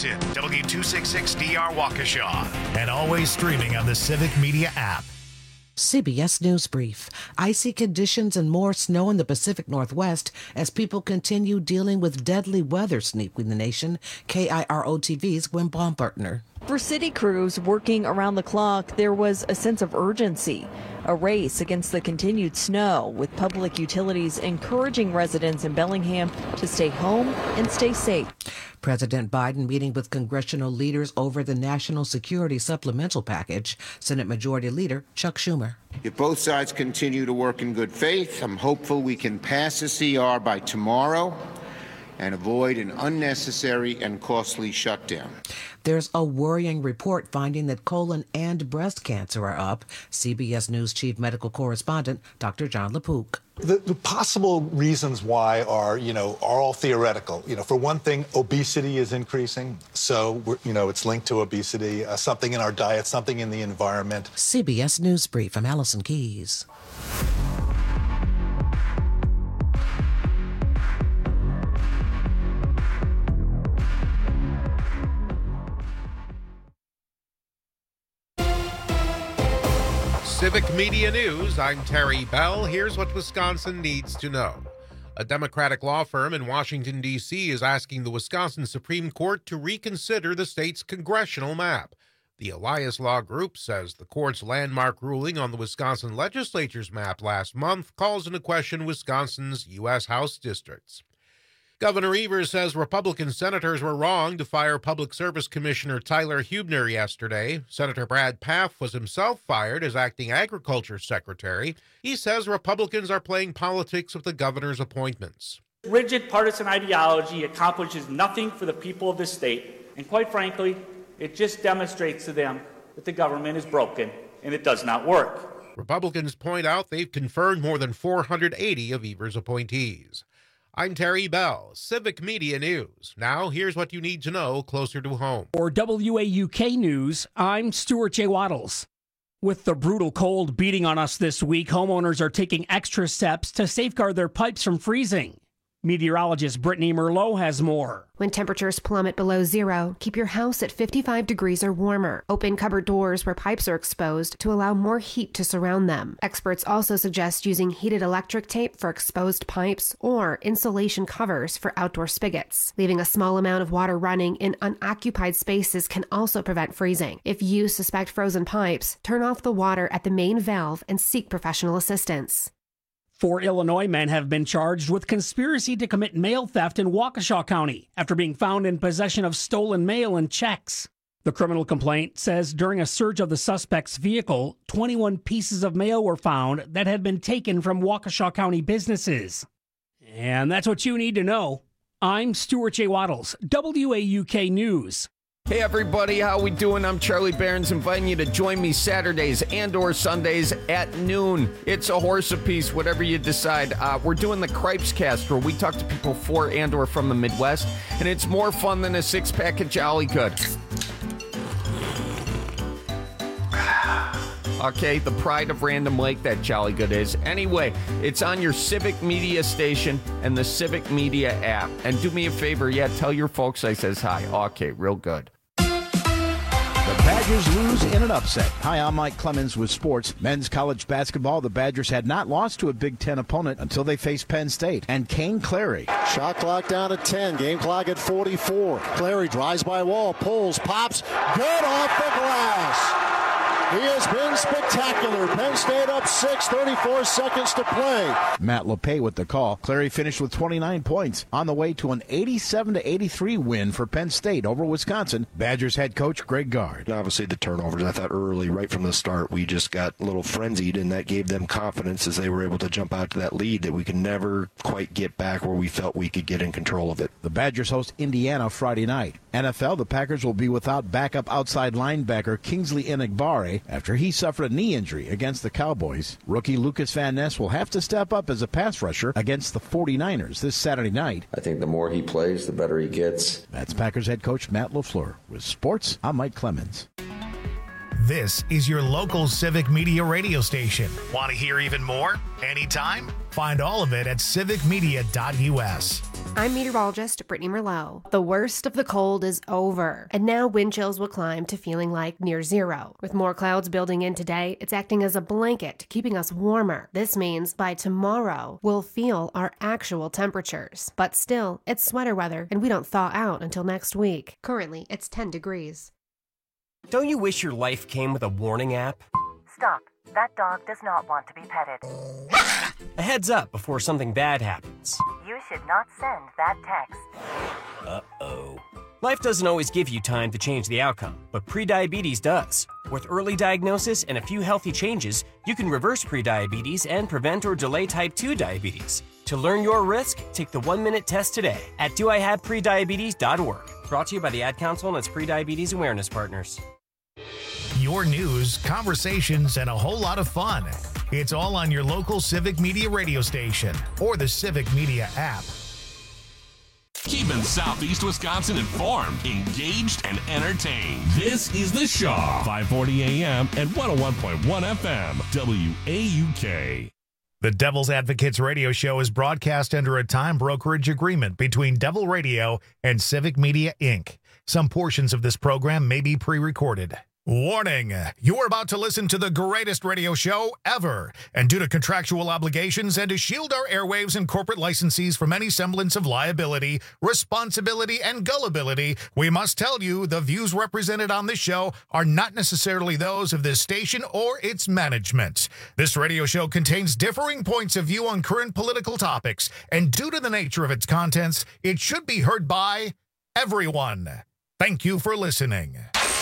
Madison, W266DR Waukesha, and always streaming on the Civic Media app. CBS News Brief. Icy conditions and more snow in the Pacific Northwest as people continue dealing with deadly weather sweeping the nation. KIRO TV's Gwen Baumgartner. For city crews working around the clock, there was a sense of urgency, a race against the continued snow, with public utilities encouraging residents in Bellingham to stay home and stay safe. President Biden meeting with congressional leaders over the national security supplemental package. Senate Majority Leader Chuck Schumer. If both sides continue to work in good faith, I'm hopeful we can pass the CR by tomorrow and avoid an unnecessary and costly shutdown. There's a worrying report finding that colon and breast cancer are up. CBS News Chief Medical Correspondent Dr. John LaPook. The possible reasons why are all theoretical. For one thing, obesity is increasing. So, it's linked to obesity, something in our diet, something in the environment. CBS News Brief. I'm Allison Keys. Civic Media News, I'm Terry Bell. Here's what Wisconsin needs to know. A Democratic law firm in Washington, D.C. is asking the Wisconsin Supreme Court to reconsider the state's congressional map. The Elias Law Group says the court's landmark ruling on the Wisconsin legislature's map last month calls into question Wisconsin's U.S. House districts. Governor Evers says Republican senators were wrong to fire Public Service Commissioner Tyler Huebner yesterday. Senator Brad Pfaff was himself fired as acting agriculture secretary. He says Republicans are playing politics with the governor's appointments. Rigid partisan ideology accomplishes nothing for the people of this state, and quite frankly, it just demonstrates to them that the government is broken and it does not work. Republicans point out they've confirmed more than 480 of Evers' appointees. I'm Terry Bell, Civic Media News. Now, here's what you need to know closer to home. For WAUK News, I'm Stuart J. Waddles. With the brutal cold beating on us this week, homeowners are taking extra steps to safeguard their pipes from freezing. Meteorologist Brittany Merlot has more. When temperatures plummet below zero, keep your house at 55 degrees or warmer. Open cupboard doors where pipes are exposed to allow more heat to surround them. Experts also suggest using heated electric tape for exposed pipes or insulation covers for outdoor spigots. Leaving a small amount of water running in unoccupied spaces can also prevent freezing. If you suspect frozen pipes, turn off the water at the main valve and seek professional assistance. 4 Illinois men have been charged with conspiracy to commit mail theft in Waukesha County after being found in possession of stolen mail and checks. The criminal complaint says during a search of the suspect's vehicle, 21 pieces of mail were found that had been taken from Waukesha County businesses. And that's what you need to know. I'm Stuart J. Waddles, WAUK News. Hey everybody, how we doing? I'm Charlie Barons, inviting you to join me Saturdays and or Sundays at noon. It's a horse apiece, whatever you decide. We're doing the Cripes Cast, where we talk to people for and or from the Midwest, and it's more fun than a six-pack of Jolly Good. Okay, the pride of Random Lake, that Jolly Good is. Anyway, it's on your Civic Media station and the Civic Media app. And do me a favor, tell your folks I says hi. Okay, real good. The Badgers lose in an upset. Hi, I'm Mike Clemens with sports. Men's college basketball, the Badgers had not lost to a Big Ten opponent until they faced Penn State. And Kane Clary. Shot clock down at 10, game clock at 44. Clary drives by wall, pulls, pops, good off the glass. He has been spectacular. Penn State up 6, 34 seconds to play. Matt LePay with the call. Clary finished with 29 points on the way to an 87-83 win for Penn State over Wisconsin. Badgers head coach Greg Gard. Obviously the turnovers, I thought early, right from the start, we just got a little frenzied, and that gave them confidence as they were able to jump out to that lead that we could never quite get back where we felt we could get in control of it. The Badgers host Indiana Friday night. NFL, the Packers will be without backup outside linebacker Kingsley Enagbare after he suffered a knee injury against the Cowboys. Rookie Lucas Van Ness will have to step up as a pass rusher against the 49ers this Saturday night. I think the more he plays, the better he gets. That's Packers head coach Matt LaFleur. With sports, I'm Mike Clemens. This is your local Civic Media radio station. Want to hear even more? Anytime? Find all of it at civicmedia.us. I'm meteorologist Brittany Merlot. The worst of the cold is over, and now wind chills will climb to feeling like near zero. With more clouds building in today, it's acting as a blanket, keeping us warmer. This means by tomorrow, we'll feel our actual temperatures. But still, it's sweater weather, and we don't thaw out until next week. Currently, it's 10 degrees. Don't you wish your life came with a warning app? Stop. That dog does not want to be petted. A heads up before something bad happens. You should not send that text. Uh-oh. Life doesn't always give you time to change the outcome, but prediabetes does. With early diagnosis and a few healthy changes, you can reverse prediabetes and prevent or delay type 2 diabetes. To learn your risk, take the 1-minute test today at doihaveprediabetes.org. Brought to you by the Ad Council and its prediabetes awareness partners. Your news, conversations, and a whole lot of fun. It's all on your local Civic Media radio station or the Civic Media app. Keeping Southeast Wisconsin informed, engaged, and entertained. This is The Shaw, 540 AM and 101.1 FM, WAUK. The Devil's Advocates radio show is broadcast under a time brokerage agreement between Devil Radio and Civic Media, Inc. Some portions of this program may be pre-recorded. Warning, you're about to listen to the greatest radio show ever, and due to contractual obligations and to shield our airwaves and corporate licensees from any semblance of liability, responsibility, and gullibility, we must tell you the views represented on this show are not necessarily those of this station or its management. This radio show contains differing points of view on current political topics, and due to the nature of its contents, it should be heard by everyone. Thank you for listening.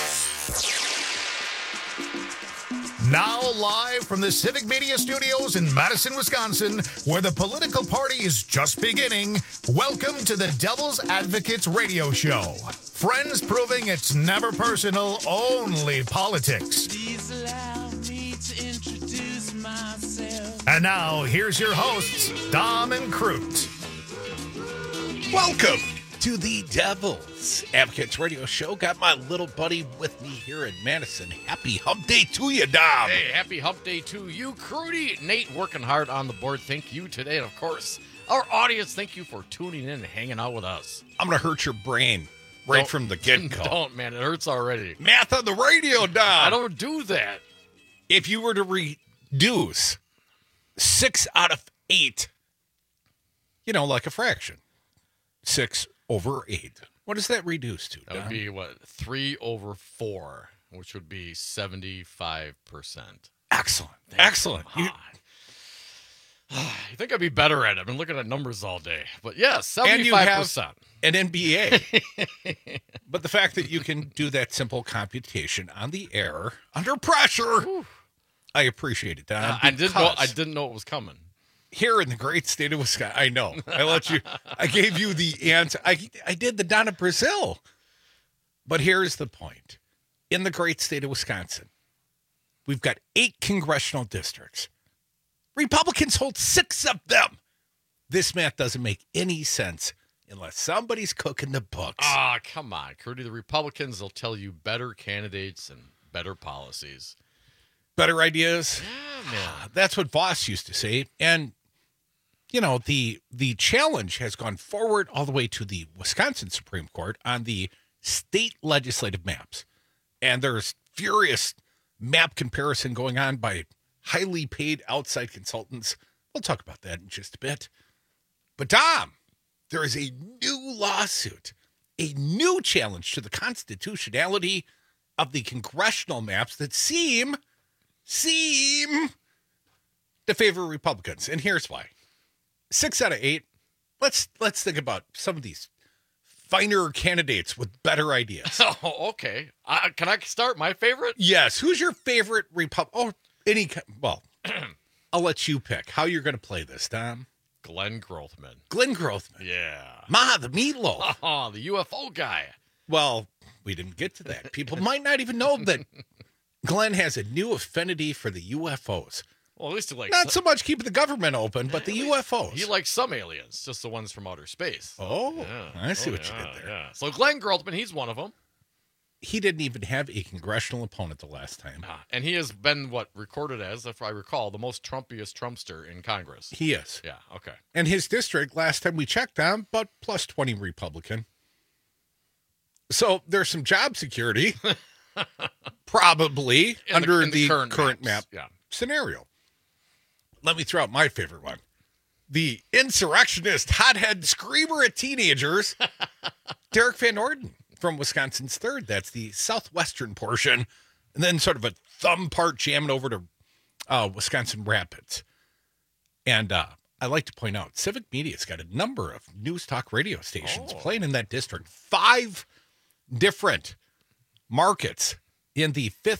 Now live from the Civic Media Studios in Madison, Wisconsin, where the political party is just beginning, welcome to the Devil's Advocates radio show. Friends proving it's never personal, only politics. Please allow me to introduce myself. And now, here's your hosts, Dom and Crute. Welcome to the Devil's Advocates radio show. Got my little buddy with me here in Madison. Happy hump day to you, Dom. Hey, happy hump day to you, Crudy. Nate working hard on the board. Thank you today. And of course, our audience, thank you for tuning in and hanging out with us. I'm going to hurt your brain right from the get-go. Don't, man. It hurts already. Math on the radio, Dom. I don't do that. If you were to reduce 6 out of 8, you know, like a fraction, 6 over 8. What does that reduce to, That would be, 3 over 4, which would be 75%. Excellent. Excellent. You think I'd be better at it? I've been looking at numbers all day. But yeah, 75%. And you have an MBA. But the fact that you can do that simple computation on the air, under pressure, I appreciate it, Don. I didn't know it was coming. Here in the great state of Wisconsin, I know. I gave you the answer. I did the Donna Brazil. But here's the point. In the great state of Wisconsin, we've got 8 congressional districts. Republicans hold 6 of them. This math doesn't make any sense unless somebody's cooking the books. Come on, Crudy. The Republicans will tell you better candidates and better policies. Better ideas? Yeah, man. That's what Voss used to say. And you know, the challenge has gone forward all the way to the Wisconsin Supreme Court on the state legislative maps. And there's furious map comparison going on by highly paid outside consultants. We'll talk about that in just a bit. But Dom, there is a new lawsuit, a new challenge to the constitutionality of the congressional maps that seem to favor Republicans. And here's why. 6 out of 8. Let's think about some of these finer candidates with better ideas. Oh, okay. Can I start my favorite? Yes. Who's your favorite Republican? Well, I'll let you pick how you're going to play this, Tom. Glenn Grothman. Glenn Grothman. Yeah. The meatloaf. Oh, the UFO guy. Well, we didn't get to that. People might not even know that Glenn has a new affinity for the UFOs. Well, at least he likes not so much keeping the government open, but the UFOs. He likes some aliens, just the ones from outer space. Oh, yeah. I see what you did there. Yeah. So Glenn Grothman, he's one of them. he didn't even have a congressional opponent the last time. And he has been, recorded as, if I recall, the most Trumpiest Trumpster in Congress. He is. Yeah, okay. And his district, last time we checked on, about plus 20 Republican. So there's some job security, probably, under the current map scenario. Let me throw out my favorite one. The insurrectionist, hothead screamer at teenagers, Derek Van Orden from Wisconsin's 3rd. That's the southwestern portion. And then sort of a thumb part jamming over to Wisconsin Rapids. And I like to point out, Civic Media's got a number of news talk radio stations playing in that district. 5 different markets in the the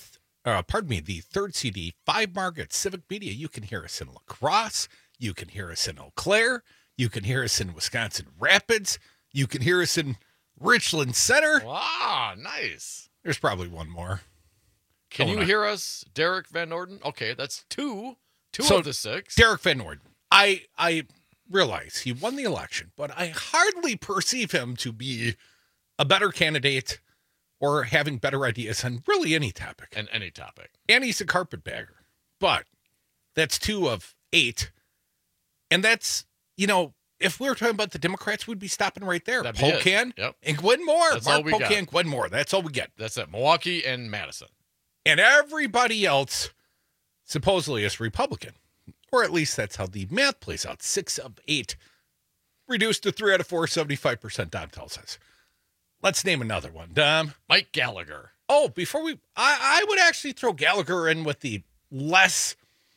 3rd CD. 5 markets, Civic Media. You can hear us in La Crosse. You can hear us in Eau Claire. You can hear us in Wisconsin Rapids. You can hear us in Richland Center. Wow, nice. There's probably one more. Can you hear us, Derek Van Orden? Okay, that's 2 So, of the 6. Derek Van Orden. I realize he won the election, but I hardly perceive him to be a better candidate or having better ideas on really any topic. And any topic. And he's a carpetbagger. But that's 2 of 8. And that's, if we were talking about the Democrats, we'd be stopping right there. Polkan and Gwen Moore. That's all we got. Polkan, Gwen Moore. That's all we get. That's it. Milwaukee and Madison. And everybody else supposedly is Republican. Or at least that's how the math plays out. 6 of 8. Reduced to 3 out of 4, 75%, Dom tells us. Let's name another one, Dom. Mike Gallagher. Oh, before I would actually throw Gallagher in with the less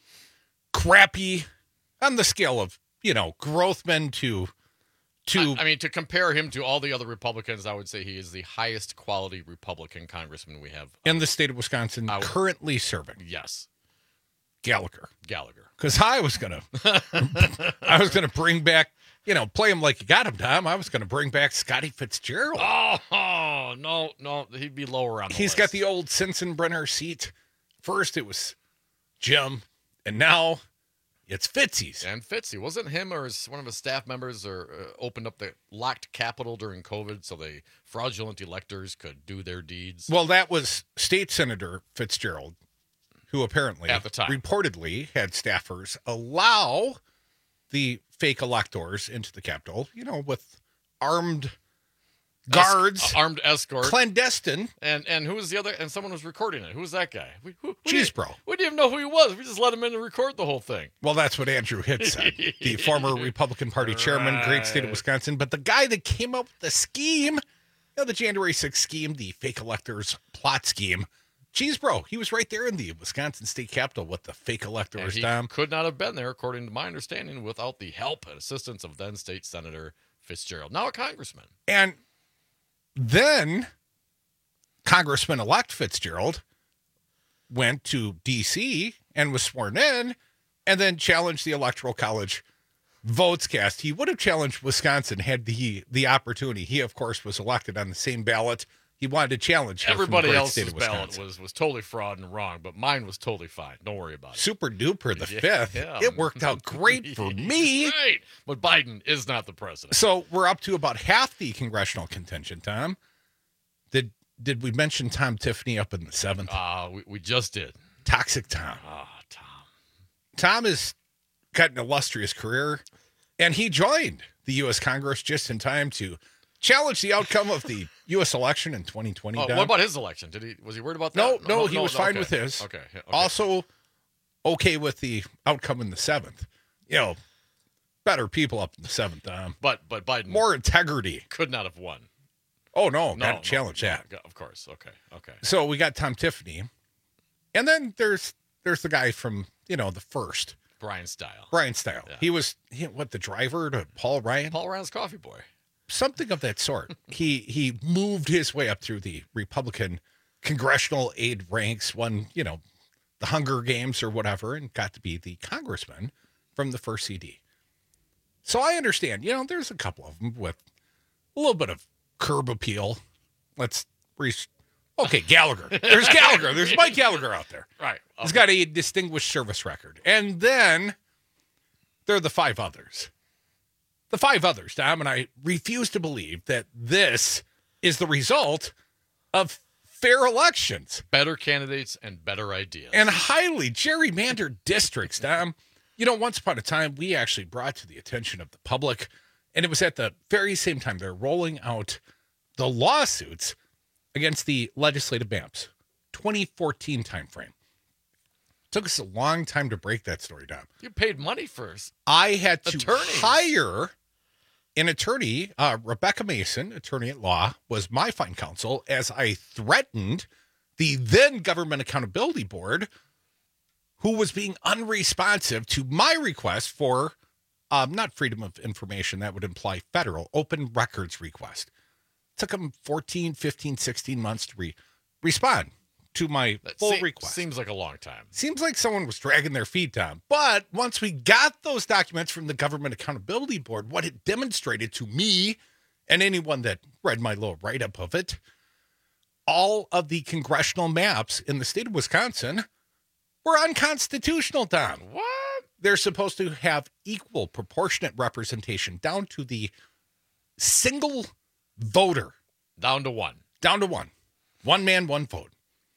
crappy on the scale of, Grothman to to compare him to all the other Republicans, I would say he is the highest quality Republican congressman we have in the state of Wisconsin currently serving. Yes. Gallagher. Because I was gonna bring back, play him like you got him, Tom. I was gonna bring back Scotty Fitzgerald. Oh no, he'd be lower on the He's list. got the old Sensenbrenner seat. First it was Jim, and now it's Fitzy's. And Fitzy. Wasn't him or one of his staff members opened up the locked Capitol during COVID so the fraudulent electors could do their deeds? Well, that was State Senator Fitzgerald, who apparently at the time reportedly had staffers allow the fake electors into the Capitol, with armed guards, armed escort, clandestine. And who was the other? And someone was recording it. Who was that guy? Cheesebro. We didn't even know who he was. We just let him in and record the whole thing. Well, that's what Andrew Hitt said, the former Republican Party chairman, great state of Wisconsin. But the guy that came up with the scheme, the January 6th scheme, the fake electors plot scheme, Cheesebro, he was right there in the Wisconsin State Capitol with the fake electors. And he could not have been there, according to my understanding, without the help and assistance of then State Senator Fitzgerald, now a congressman. And then Congressman-elect Fitzgerald went to D.C. and was sworn in and then challenged the Electoral College votes cast. He would have challenged Wisconsin had the opportunity. He, of course, was elected on the same ballot. He wanted to challenge everybody else's ballot was totally fraud and wrong, but mine was totally fine. Don't worry about it. Super duper the 5th. Yeah. It worked out great for me. Right. But Biden is not the president. So we're up to about half the congressional contention, Tom. Did we mention Tom Tiffany up in the 7th? We just did. Toxic Tom. Tom. Tom has got an illustrious career, and he joined the U.S. Congress just in time to challenge the outcome of the U.S. election in 2020. What about his election? Was he worried about that? No, he was fine with his. Okay. Also, okay with the outcome in the 7th. Better people up in the 7th, Tom. But Biden more integrity could not have won. Oh no, got to challenge that. Of course. Okay. So we got Tom Tiffany, and then there's the guy from the first Brian Stile. Yeah. He was the driver to Paul Ryan. Paul Ryan's coffee boy. Something of that sort. He moved his way up through the Republican congressional aide ranks, won, the Hunger Games or whatever, and got to be the congressman from the first CD. So I understand, there's a couple of them with a little bit of curb appeal. Okay, Gallagher. There's Gallagher. There's Mike Gallagher out there. Right. Okay. He's got a distinguished service record. And then there are the 5 others. The 5 others, Tom, and I refuse to believe that this is the result of fair elections. Better candidates and better ideas. And highly gerrymandered districts, Dom. Once upon a time, we actually brought to the attention of the public, and it was at the very same time they're rolling out the lawsuits against the legislative maps. 2014 timeframe. Took us a long time to break that story down. You paid money first. I had to hire an attorney. Rebecca Mason, attorney at law, was my fine counsel as I threatened the then Government Accountability Board, who was being unresponsive to my request for not freedom of information, that would imply federal open records request. Took them 14, 15, 16 months to respond to my full request. Seems like a long time. Seems like someone was dragging their feet down. But once we got those documents from the Government Accountability Board, what it demonstrated to me and anyone that read my little write-up of it, all of the congressional maps in the state of Wisconsin were unconstitutional, Don. What? They're supposed to have equal proportionate representation down to the single voter. Down to one. Down to one. One man, one vote.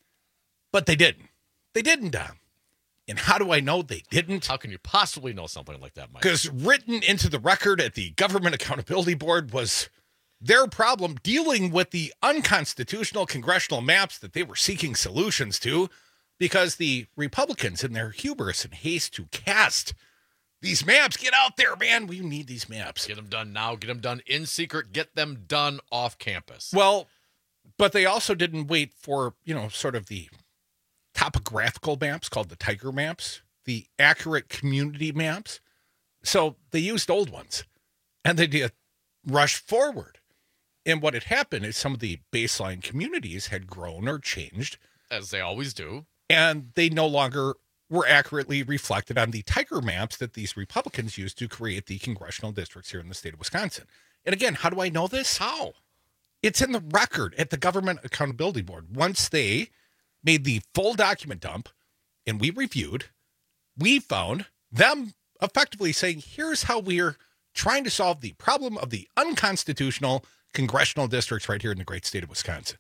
But they didn't. They didn't, Dom. And how do I know they didn't? How can you possibly know something like that, Mike? Because written into the record at the Government Accountability Board was their problem dealing with the unconstitutional congressional maps that they were seeking solutions to, because the Republicans, in their hubris and haste to cast these maps, get out there, man. We need these maps. Get them done now. Get them done in secret. Get them done off campus. Well, but they also didn't wait for, sort of the topographical maps called the Tiger maps, the accurate community maps. So they used old ones, and they did rush forward. And what had happened is some of the baseline communities had grown or changed. As they always do. And they no longer were accurately reflected on the Tiger maps that these Republicans used to create the congressional districts here in the state of Wisconsin. And again, how do I know this? How? It's in the record at the Government Accountability Board. Once they made the full document dump and we reviewed, we found them effectively saying, here's how we're trying to solve the problem of the unconstitutional congressional districts right here in the great state of Wisconsin.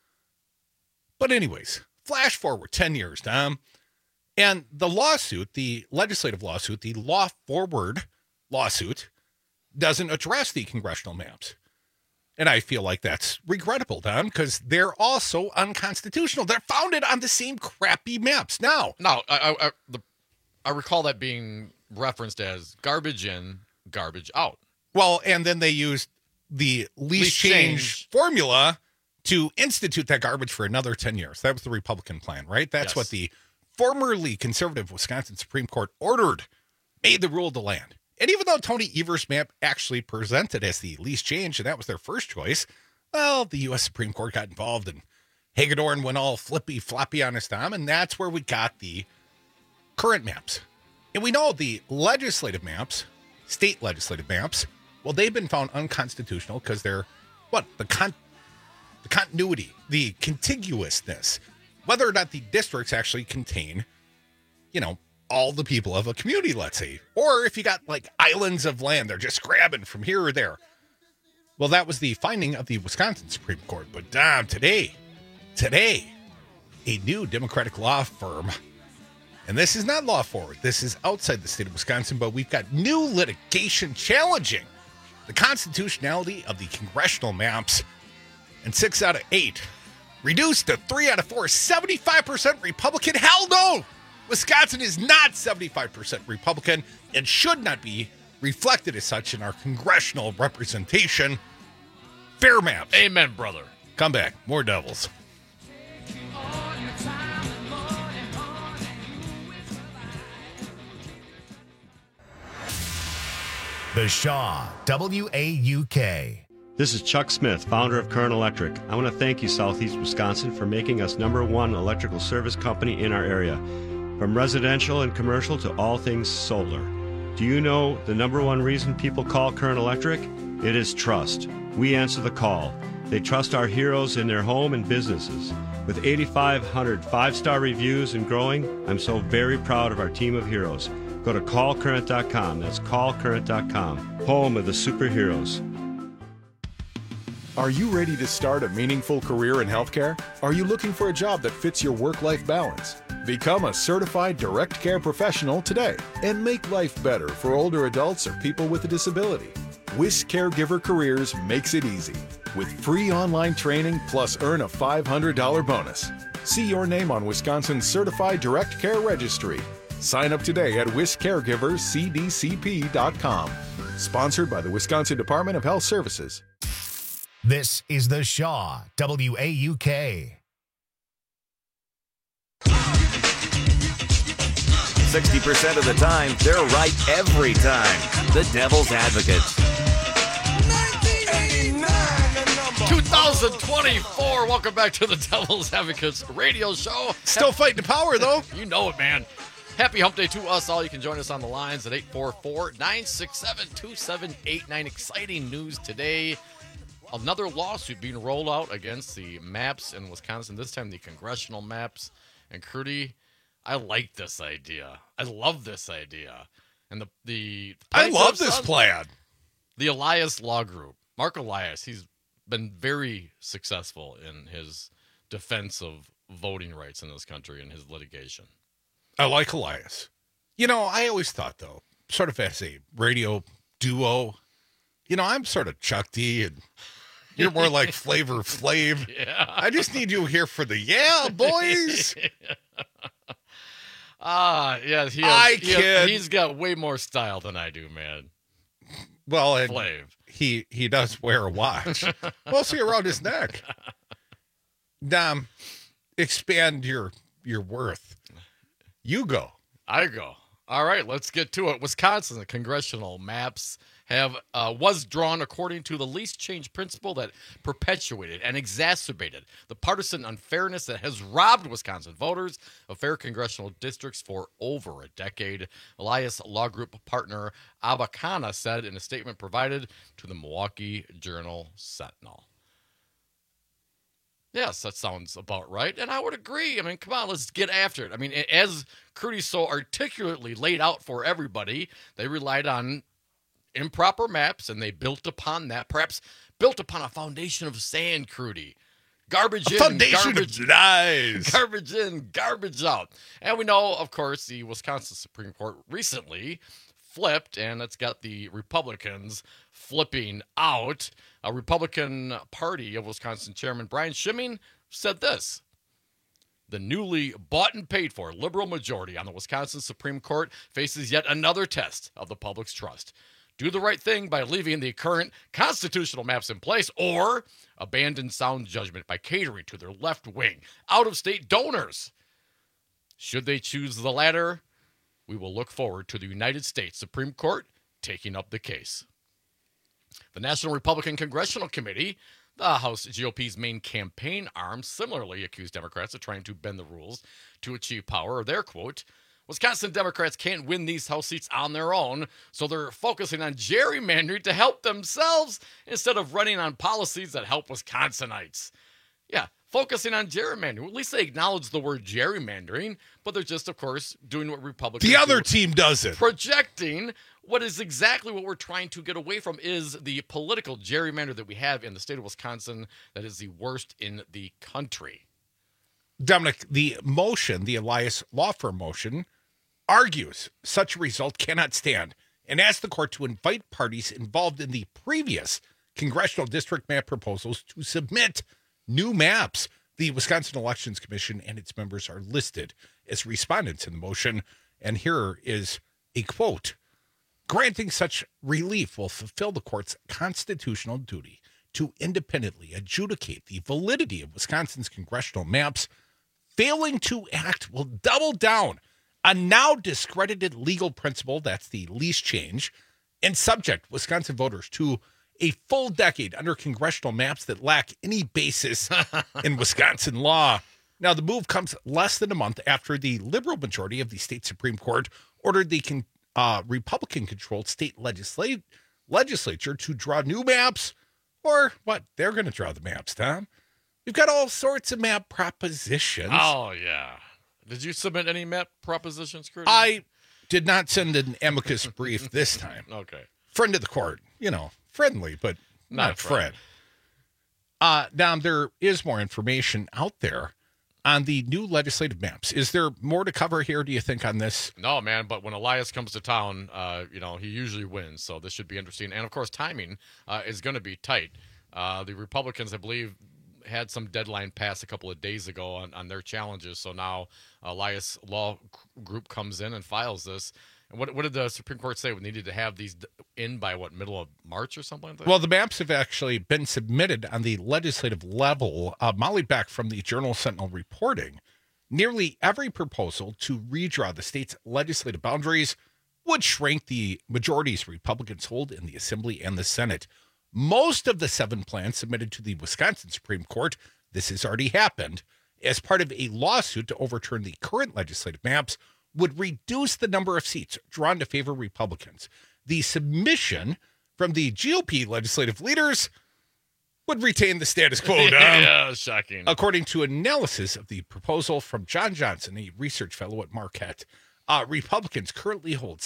But anyways, flash forward 10 years, Tom, and the lawsuit, the legislative lawsuit, the Law Forward lawsuit, doesn't address the congressional maps. And I feel like that's regrettable, Don, because they're also unconstitutional. They're founded on the same crappy maps. Now, I recall that being referenced as garbage in, garbage out. Well, and then they used the least change formula to institute that garbage for another 10 years. That was the Republican plan, right? That's what the formerly conservative Wisconsin Supreme Court ordered, made the rule of the land. And even though Tony Evers' map actually presented as the least change, and that was their first choice, well, the U.S. Supreme Court got involved, and Hagedorn went all flippy-floppy on his thumb, and that's where we got the current maps. And we know the legislative maps, state legislative maps, well, they've been found unconstitutional because they're, the continuity, the contiguousness, whether or not the districts actually contain, all the people of a community, let's say. Or if you got like islands of land, they're just grabbing from here or there. Well, that was the finding of the Wisconsin Supreme Court. But today, a new Democratic law firm, and this is not Law Forward, this is outside the state of Wisconsin, but we've got new litigation challenging the constitutionality of the congressional maps, and 6 out of 8 reduced to 3 out of 4, 75% Republican. Hell no! Wisconsin is not 75% Republican and should not be reflected as such in our congressional representation. Fair maps. Amen, brother. Come back. More Devils. The Shaw, WAUK. This is Chuck Smith, founder of Current Electric. I want to thank you, Southeast Wisconsin, for making us #1 electrical service company in our area. From residential and commercial to all things solar. Do you know the #1 reason people call Current Electric? It is trust. We answer the call. They trust our heroes in their home and businesses. With 8,500 5-star reviews and growing, I'm so very proud of our team of heroes. Go to callcurrent.com. That's callcurrent.com. Home of the superheroes. Are you ready to start a meaningful career in healthcare? Are you looking for a job that fits your work-life balance? Become a certified direct care professional today and make life better for older adults or people with a disability. WIS Caregiver Careers makes it easy with free online training plus earn a $500 bonus. See your name on Wisconsin's Certified Direct Care Registry. Sign up today at wiscaregivercdcp.com. Sponsored by the Wisconsin Department of Health Services. This is The Shaw, WAUK. 60% of the time, they're right every time. The Devil's Advocates. 2024. Welcome back to the Devil's Advocates radio show. Still fighting the power, though. You know it, man. Happy hump day to us all. You can join us on the lines at 844-967-2789. Exciting news today. Another lawsuit being rolled out against the maps in Wisconsin, this time the congressional maps. And Crudy, I like this idea. I love this idea. And I love this plan. The Elias Law Group. Mark Elias, he's been very successful in his defense of voting rights in this country and his litigation. I like Elias. You know, I always thought, though, sort of as a radio duo, you know, I'm sort of Chuck D and you're more like Flavor Flav. Yeah. I just need you here for the boys. Yeah, he's got way more style than I do, man. Well, and Flav. He does wear a watch, mostly around his neck. Expand your worth. You go. I go. All right, let's get to it. Wisconsin, the congressional maps was drawn according to the least change principle that perpetuated and exacerbated the partisan unfairness that has robbed Wisconsin voters of fair congressional districts for over a decade. Elias Law Group partner Abakana said in a statement provided to the Milwaukee Journal Sentinel. Yes, that sounds about right, and I would agree. I mean, come on, let's get after it. I mean, as Crudy so articulately laid out for everybody, they relied on improper maps, and they built upon that, perhaps built upon a foundation of sand, Crudy. Garbage in, garbage lies. Garbage in, garbage out. And we know, of course, the Wisconsin Supreme Court recently flipped, and it's got the Republicans flipping out. A Republican Party of Wisconsin Chairman Brian Schimming said this: the newly bought and paid for liberal majority on the Wisconsin Supreme Court faces yet another test of the public's trust. Do the right thing by leaving the current constitutional maps in place, or abandon sound judgment by catering to their left-wing, out-of-state donors. Should they choose the latter, we will look forward to the United States Supreme Court taking up the case. The National Republican Congressional Committee, the House GOP's main campaign arm, similarly accused Democrats of trying to bend the rules to achieve power. Their quote: Wisconsin Democrats can't win these House seats on their own, so they're focusing on gerrymandering to help themselves instead of running on policies that help Wisconsinites. Yeah, focusing on gerrymandering. At least they acknowledge the word gerrymandering, but they're just, of course, doing what Republicans The other team does it. Projecting what is exactly what we're trying to get away from is the political gerrymander that we have in the state of Wisconsin that is the worst in the country. Dominic, the motion, the Elias Law Firm motion, argues such a result cannot stand and asks the court to invite parties involved in the previous congressional district map proposals to submit new maps. The Wisconsin Elections Commission and its members are listed as respondents in the motion, and here is a quote: granting such relief will fulfill the court's constitutional duty to independently adjudicate the validity of Wisconsin's congressional maps. Failing to act will double down a now discredited legal principle, that's the least change, and subject Wisconsin voters to a full decade under congressional maps that lack any basis in Wisconsin law. Now, the move comes less than a month after the liberal majority of the state Supreme Court ordered the Republican-controlled state legislature to draw new maps, or what? They're going to draw the maps, Tom. We've got all sorts of map propositions. Oh, yeah. Did you submit any map propositions, Curtis? I did not send an amicus brief this time. Okay. Friend of the court, you know, friendly, but not Fred. Dom, there is more information out there on the new legislative maps. Is there more to cover here, do you think, on this? No, man, but when Elias comes to town, he usually wins, so this should be interesting. And, of course, timing is going to be tight. The Republicans, I believe, had some deadline passed a couple of days ago on their challenges, so now Elias Law Group comes in and files this. And what did the Supreme Court say? We needed to have these in by, middle of March or something like that? Well, the maps have actually been submitted on the legislative level. Molly Beck from the Journal-Sentinel reporting, nearly every proposal to redraw the state's legislative boundaries would shrink the majorities Republicans hold in the Assembly and the Senate. Most of the 7 plans submitted to the Wisconsin Supreme Court, this has already happened, as part of a lawsuit to overturn the current legislative maps, would reduce the number of seats drawn to favor Republicans. The submission from the GOP legislative leaders would retain the status quo. Yeah, shocking. According to analysis of the proposal from John Johnson, a research fellow at Marquette, Republicans currently hold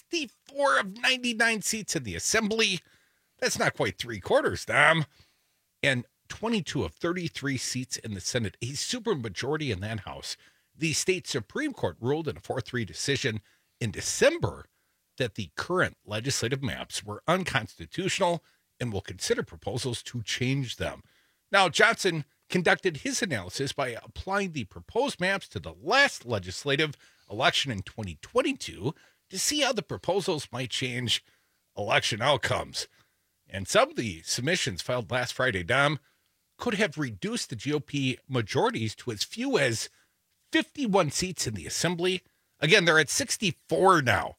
64 of 99 seats in the Assembly. That's not quite 3/4, Dom. And 22 of 33 seats in the Senate, a supermajority in that House. The state Supreme Court ruled in a 4-3 decision in December that the current legislative maps were unconstitutional and will consider proposals to change them. Now, Johnson conducted his analysis by applying the proposed maps to the last legislative election in 2022 to see how the proposals might change election outcomes. And some of the submissions filed last Friday, Dom, could have reduced the GOP majorities to as few as 51 seats in the Assembly. Again, they're at 64 now.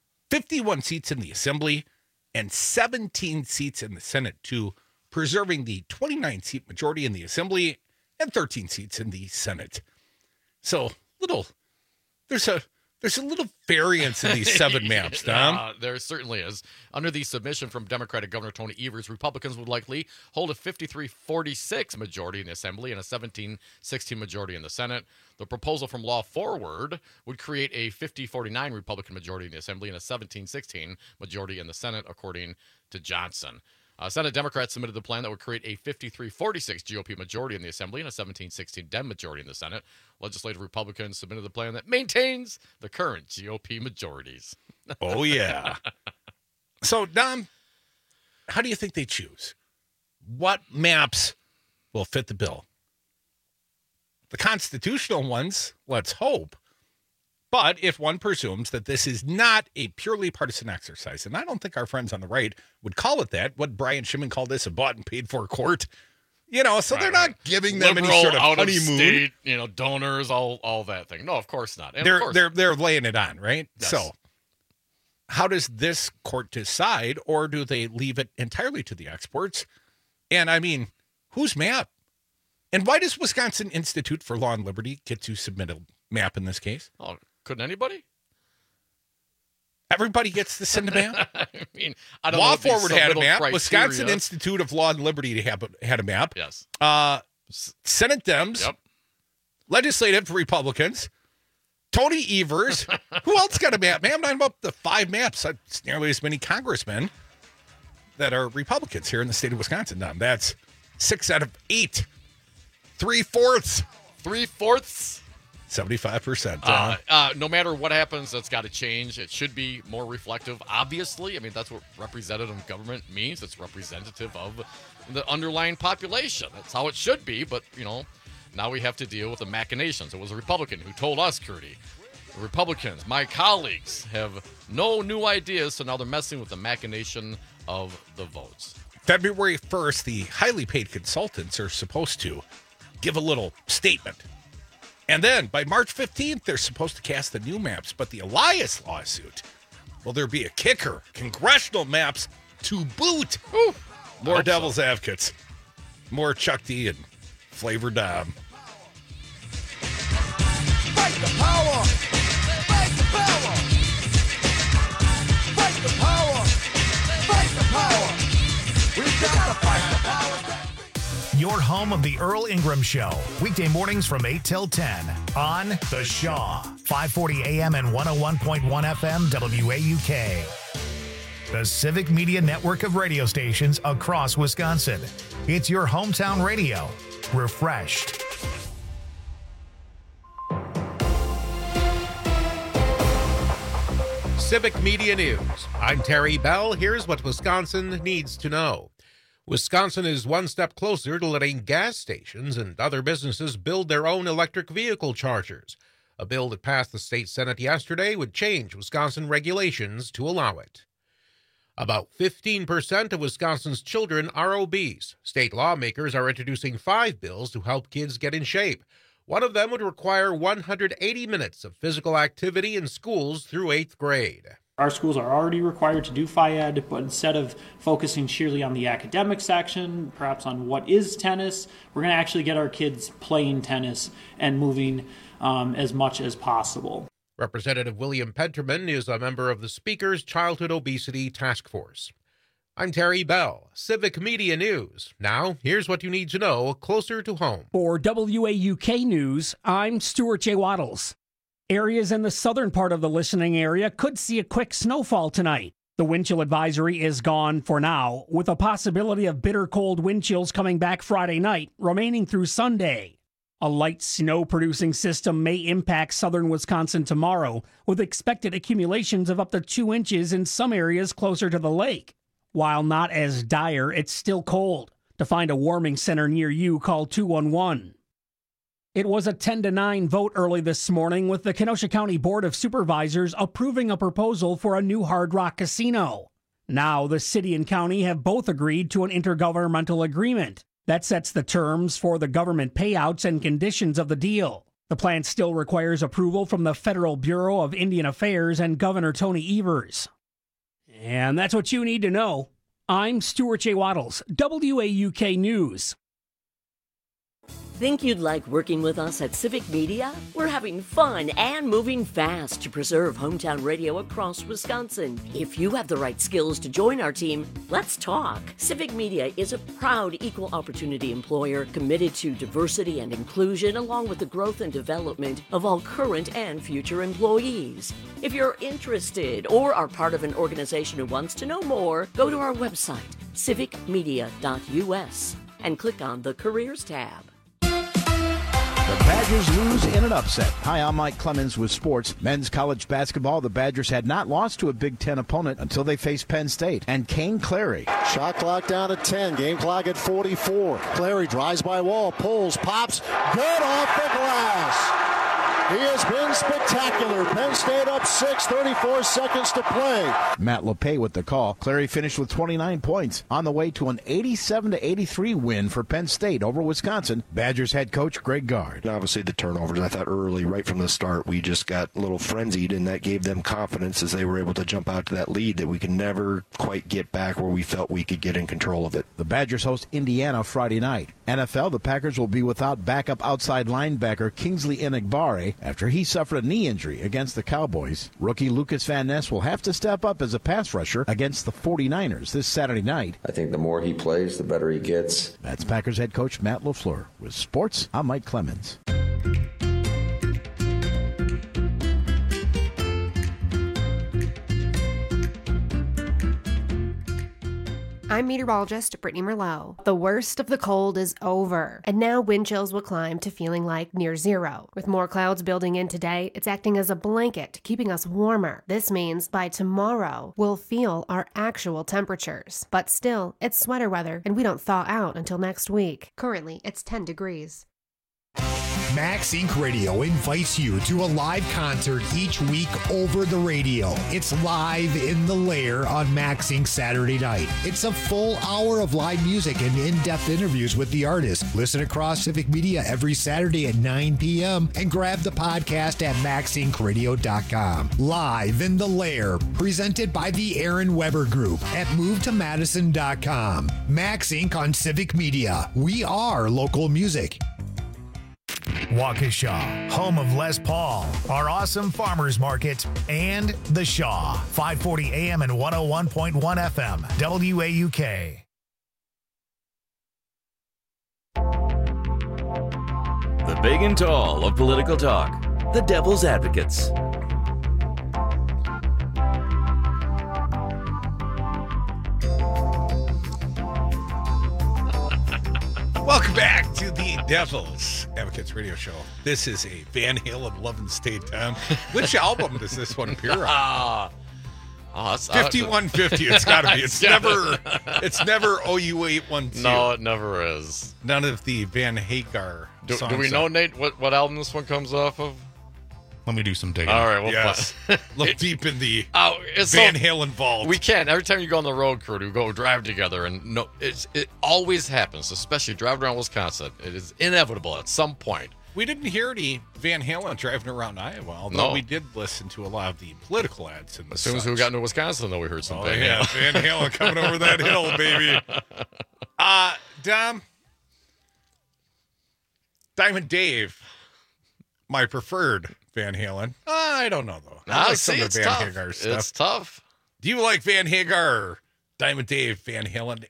51 seats in the Assembly and 17 seats in the Senate, to preserving the 29-seat majority in the Assembly and 13 seats in the Senate. So there's a little variance in these 7 maps, Tom. There certainly is. Under the submission from Democratic Governor Tony Evers, Republicans would likely hold a 53-46 majority in the Assembly and a 17-16 majority in the Senate. The proposal from Law Forward would create a 50-49 Republican majority in the Assembly and a 17-16 majority in the Senate, according to Johnson. Senate Democrats submitted the plan that would create a 53-46 GOP majority in the Assembly and a 17-16 Dem majority in the Senate. Legislative Republicans submitted the plan that maintains the current GOP majorities. Oh, yeah. So, Dom, how do you think they choose? What maps will fit the bill? The constitutional ones, let's hope. But if one presumes that this is not a purely partisan exercise, and I don't think our friends on the right would call it that, what Brian Shimon called this a bought and paid for court, so they're not giving them Liberal, any sort of out honeymoon. State, donors, all that thing. No, of course not. And they're laying it on, right? Yes. So how does this court decide, or do they leave it entirely to the experts? And I mean, whose map? And why does Wisconsin Institute for Law and Liberty get to submit a map in this case? Oh, couldn't anybody? Everybody gets to send a map? I mean, I don't Law know if these Forward had a map. criteria- Wisconsin Institute of Law and Liberty had a map. Yes. Senate Dems. Yep. Legislative Republicans. Tony Evers. Who else got a map? Man, I'm up to 5 maps. That's nearly as many congressmen that are Republicans here in the state of Wisconsin. Now, that's 6 out of 8. 3/4. 75%. No matter what happens, that's got to change. It should be more reflective, obviously. I mean, that's what representative government means. It's representative of the underlying population. That's how it should be. But, now we have to deal with the machinations. It was a Republican who told us, Curdy, the Republicans, my colleagues, have no new ideas, so now they're messing with the machination of the votes. February 1st, the highly paid consultants are supposed to give a little statement. And then by March 15th, they're supposed to cast the new maps. But the Elias lawsuit, will there be a kicker? Congressional maps to boot. Ooh, more devil's advocates. More Chuck D and Flavor Dom. Fight the power! Fight the power! Fight the power! Fight the power! We've got to fight the power! Your home of the Earl Ingram Show. Weekday mornings from 8 till 10 on The Shaw. 540 AM and 101.1 FM WAUK. the Civic Media network of radio stations across Wisconsin. It's your hometown radio, refreshed. Civic Media News. I'm Terry Bell. Here's what Wisconsin needs to know. Wisconsin is one step closer to letting gas stations and other businesses build their own electric vehicle chargers. A bill that passed the state Senate yesterday would change Wisconsin regulations to allow it. About 15% of Wisconsin's children are obese. State lawmakers are introducing 5 bills to help kids get in shape. One of them would require 180 minutes of physical activity in schools through 8th grade. Our schools are already required to do Phy-Ed, but instead of focusing sheerly on the academic section, perhaps on what is tennis, we're going to actually get our kids playing tennis and moving as much as possible. Representative William Penterman is a member of the Speaker's Childhood Obesity Task Force. I'm Terry Bell, Civic Media News. Now, here's what you need to know closer to home. For WAUK News, I'm Stuart J. Waddles. Areas in the southern part of the listening area could see a quick snowfall tonight. The wind chill advisory is gone for now, with a possibility of bitter cold wind chills coming back Friday night, remaining through Sunday. A light snow-producing system may impact southern Wisconsin tomorrow, with expected accumulations of up to 2 inches in some areas closer to the lake. While not as dire, it's still cold. To find a warming center near you, call 211. It was a 10-9 vote early this morning, with the Kenosha County Board of Supervisors approving a proposal for a new Hard Rock casino. Now, the city and county have both agreed to an intergovernmental agreement that sets the terms for the government payouts and conditions of the deal. The plan still requires approval from the Federal Bureau of Indian Affairs and Governor Tony Evers. And that's what you need to know. I'm Stuart J. Waddles, WAUK News. Think you'd like working with us at Civic Media? We're having fun and moving fast to preserve hometown radio across Wisconsin. If you have the right skills to join our team, let's talk. Civic Media is a proud equal opportunity employer committed to diversity and inclusion, along with the growth and development of all current and future employees. If you're interested or are part of an organization who wants to know more, go to our website, civicmedia.us, and click on the Careers tab. The Badgers lose in an upset. Hi, I'm Mike Clemens with sports. Men's college basketball, the Badgers had not lost to a Big Ten opponent until they faced Penn State. And Kane Clary. Shot clock down at 10. Game clock at 44. Clary drives by wall, pulls, pops. Good off the glass. He has been spectacular. Penn State up 6, 34 seconds to play. Matt LePay with the call. Clary finished with 29 points on the way to an 87-83 win for Penn State over Wisconsin. Badgers head coach Greg Gard. Obviously the turnovers, I thought early, right from the start, we just got a little frenzied, and that gave them confidence as they were able to jump out to that lead that we could never quite get back where we felt we could get in control of it. The Badgers host Indiana Friday night. NFL, the Packers will be without backup outside linebacker Kingsley Enagbare after he suffered a knee injury against the Cowboys. Rookie Lucas Van Ness will have to step up as a pass rusher against the 49ers this Saturday night. I think the more he plays, the better he gets. That's Packers head coach Matt LaFleur. With sports, I'm Mike Clemens. I'm meteorologist Brittany Merlot. The worst of the cold is over, and now wind chills will climb to feeling like near zero. With more clouds building in today, it's acting as a blanket, keeping us warmer. This means by tomorrow, we'll feel our actual temperatures. But still, it's sweater weather, and we don't thaw out until next week. Currently, it's 10 degrees. Max Inc. Radio invites you to a live concert each week over the radio. It's Live in the Lair on Max Inc. Saturday night. It's a full hour of live music and in-depth interviews with the artist. Listen across Civic Media every Saturday at 9 p.m. and grab the podcast at maxincradio.com. Live in the Lair, presented by the Aaron Weber Group at movetomadison.com. Max Inc. on Civic Media. We are local music. Waukesha, home of Les Paul, our awesome farmers market, and The Shaw, 540 AM and 101.1 FM, WAUK. The big and tall of political talk, the Devil's Advocates. Welcome back to the Devil's Advocates Radio Show. This is a Van Halen Love and State Time. Which album does this one appear on? 5150. It's got to be. It's never OU812. No, it never is. None of the Van Hagar songs. Do we know, Nate, what album this one comes off of? Let me do some digging. All right, yes. Look deep in the Van Halen vault. We can. Every time you go on the road, crew, we go drive together, and it always happens, especially driving around Wisconsin. It is inevitable at some point. We didn't hear any Van Halen driving around Iowa, although we did listen to a lot of the political ads. As soon as we got into Wisconsin, though, we heard some Van Halen. Van Halen coming over that hill, baby. Dom, Diamond Dave, my preferred Van Halen. I don't know, though. I like some of the Van Hagar stuff. It's tough. Do you like Van Hagar or Diamond Dave Van Halen?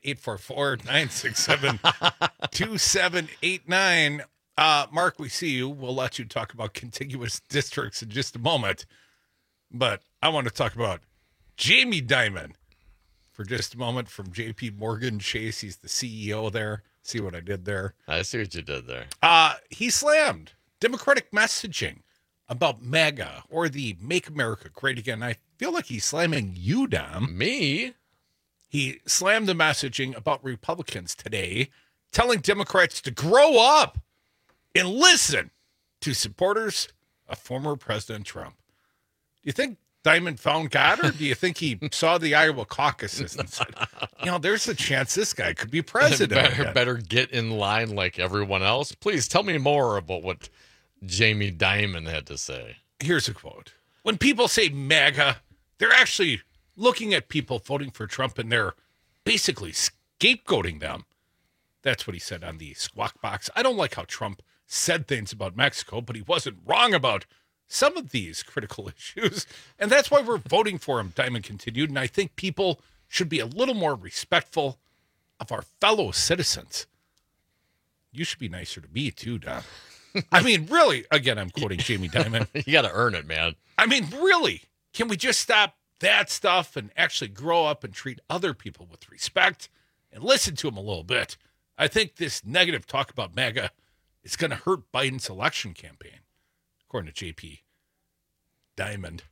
844-967-2789. Mark, we see you. We'll let you talk about contiguous districts in just a moment. But I want to talk about Jamie Dimon for just a moment from JP Morgan Chase. He's the CEO there. See what I did there? I see what you did there. He slammed Democratic messaging about MAGA or the Make America Great Again. I feel like he's slamming you, Dom. Me? He slammed the messaging about Republicans today, telling Democrats to grow up and listen to supporters of former President Trump. Do you think Dimon found God, or do you think he saw the Iowa caucuses and said, there's a chance this guy could be president? Better get in line like everyone else. Please tell me more about what Jamie Dimon had to say. Here's a quote. When people say MAGA, they're actually looking at people voting for Trump and they're basically scapegoating them. That's what he said on the Squawk Box. I don't like how Trump said things about Mexico, but he wasn't wrong about some of these critical issues. And that's why we're voting for him, Dimon continued. And I think people should be a little more respectful of our fellow citizens. You should be nicer to me too, Don. I mean, really, again, I'm quoting Jamie Dimon. You got to earn it, man. I mean, really, can we just stop that stuff and actually grow up and treat other people with respect and listen to them a little bit? I think this negative talk about MAGA is going to hurt Biden's election campaign, according to Jamie Dimon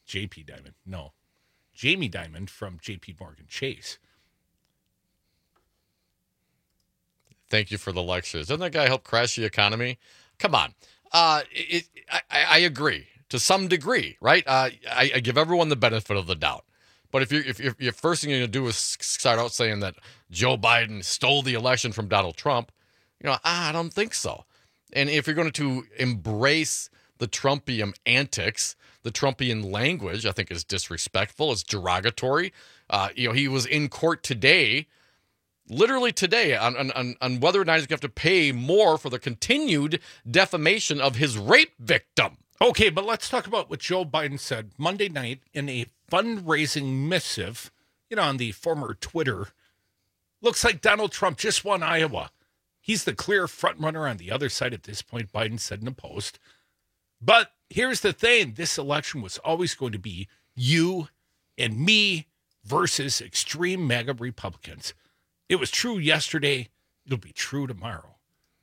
from JP Morgan Chase. Thank you for the lectures. Doesn't that guy help crash the economy? Come on. I agree to some degree, right? I give everyone the benefit of the doubt. But if your first thing you're going to do is start out saying that Joe Biden stole the election from Donald Trump, I don't think so. And if you're going to embrace the Trumpian antics, the Trumpian language, I think is disrespectful. It's derogatory. He was in court today, literally today, on whether or not he's going to have to pay more for the continued defamation of his rape victim. Okay, but let's talk about what Joe Biden said Monday night in a fundraising missive, on the former Twitter. Looks like Donald Trump just won Iowa. He's the clear frontrunner on the other side at this point, Biden said in a post. But here's the thing. This election was always going to be you and me versus extreme MAGA Republicans. It was true yesterday. It'll be true tomorrow.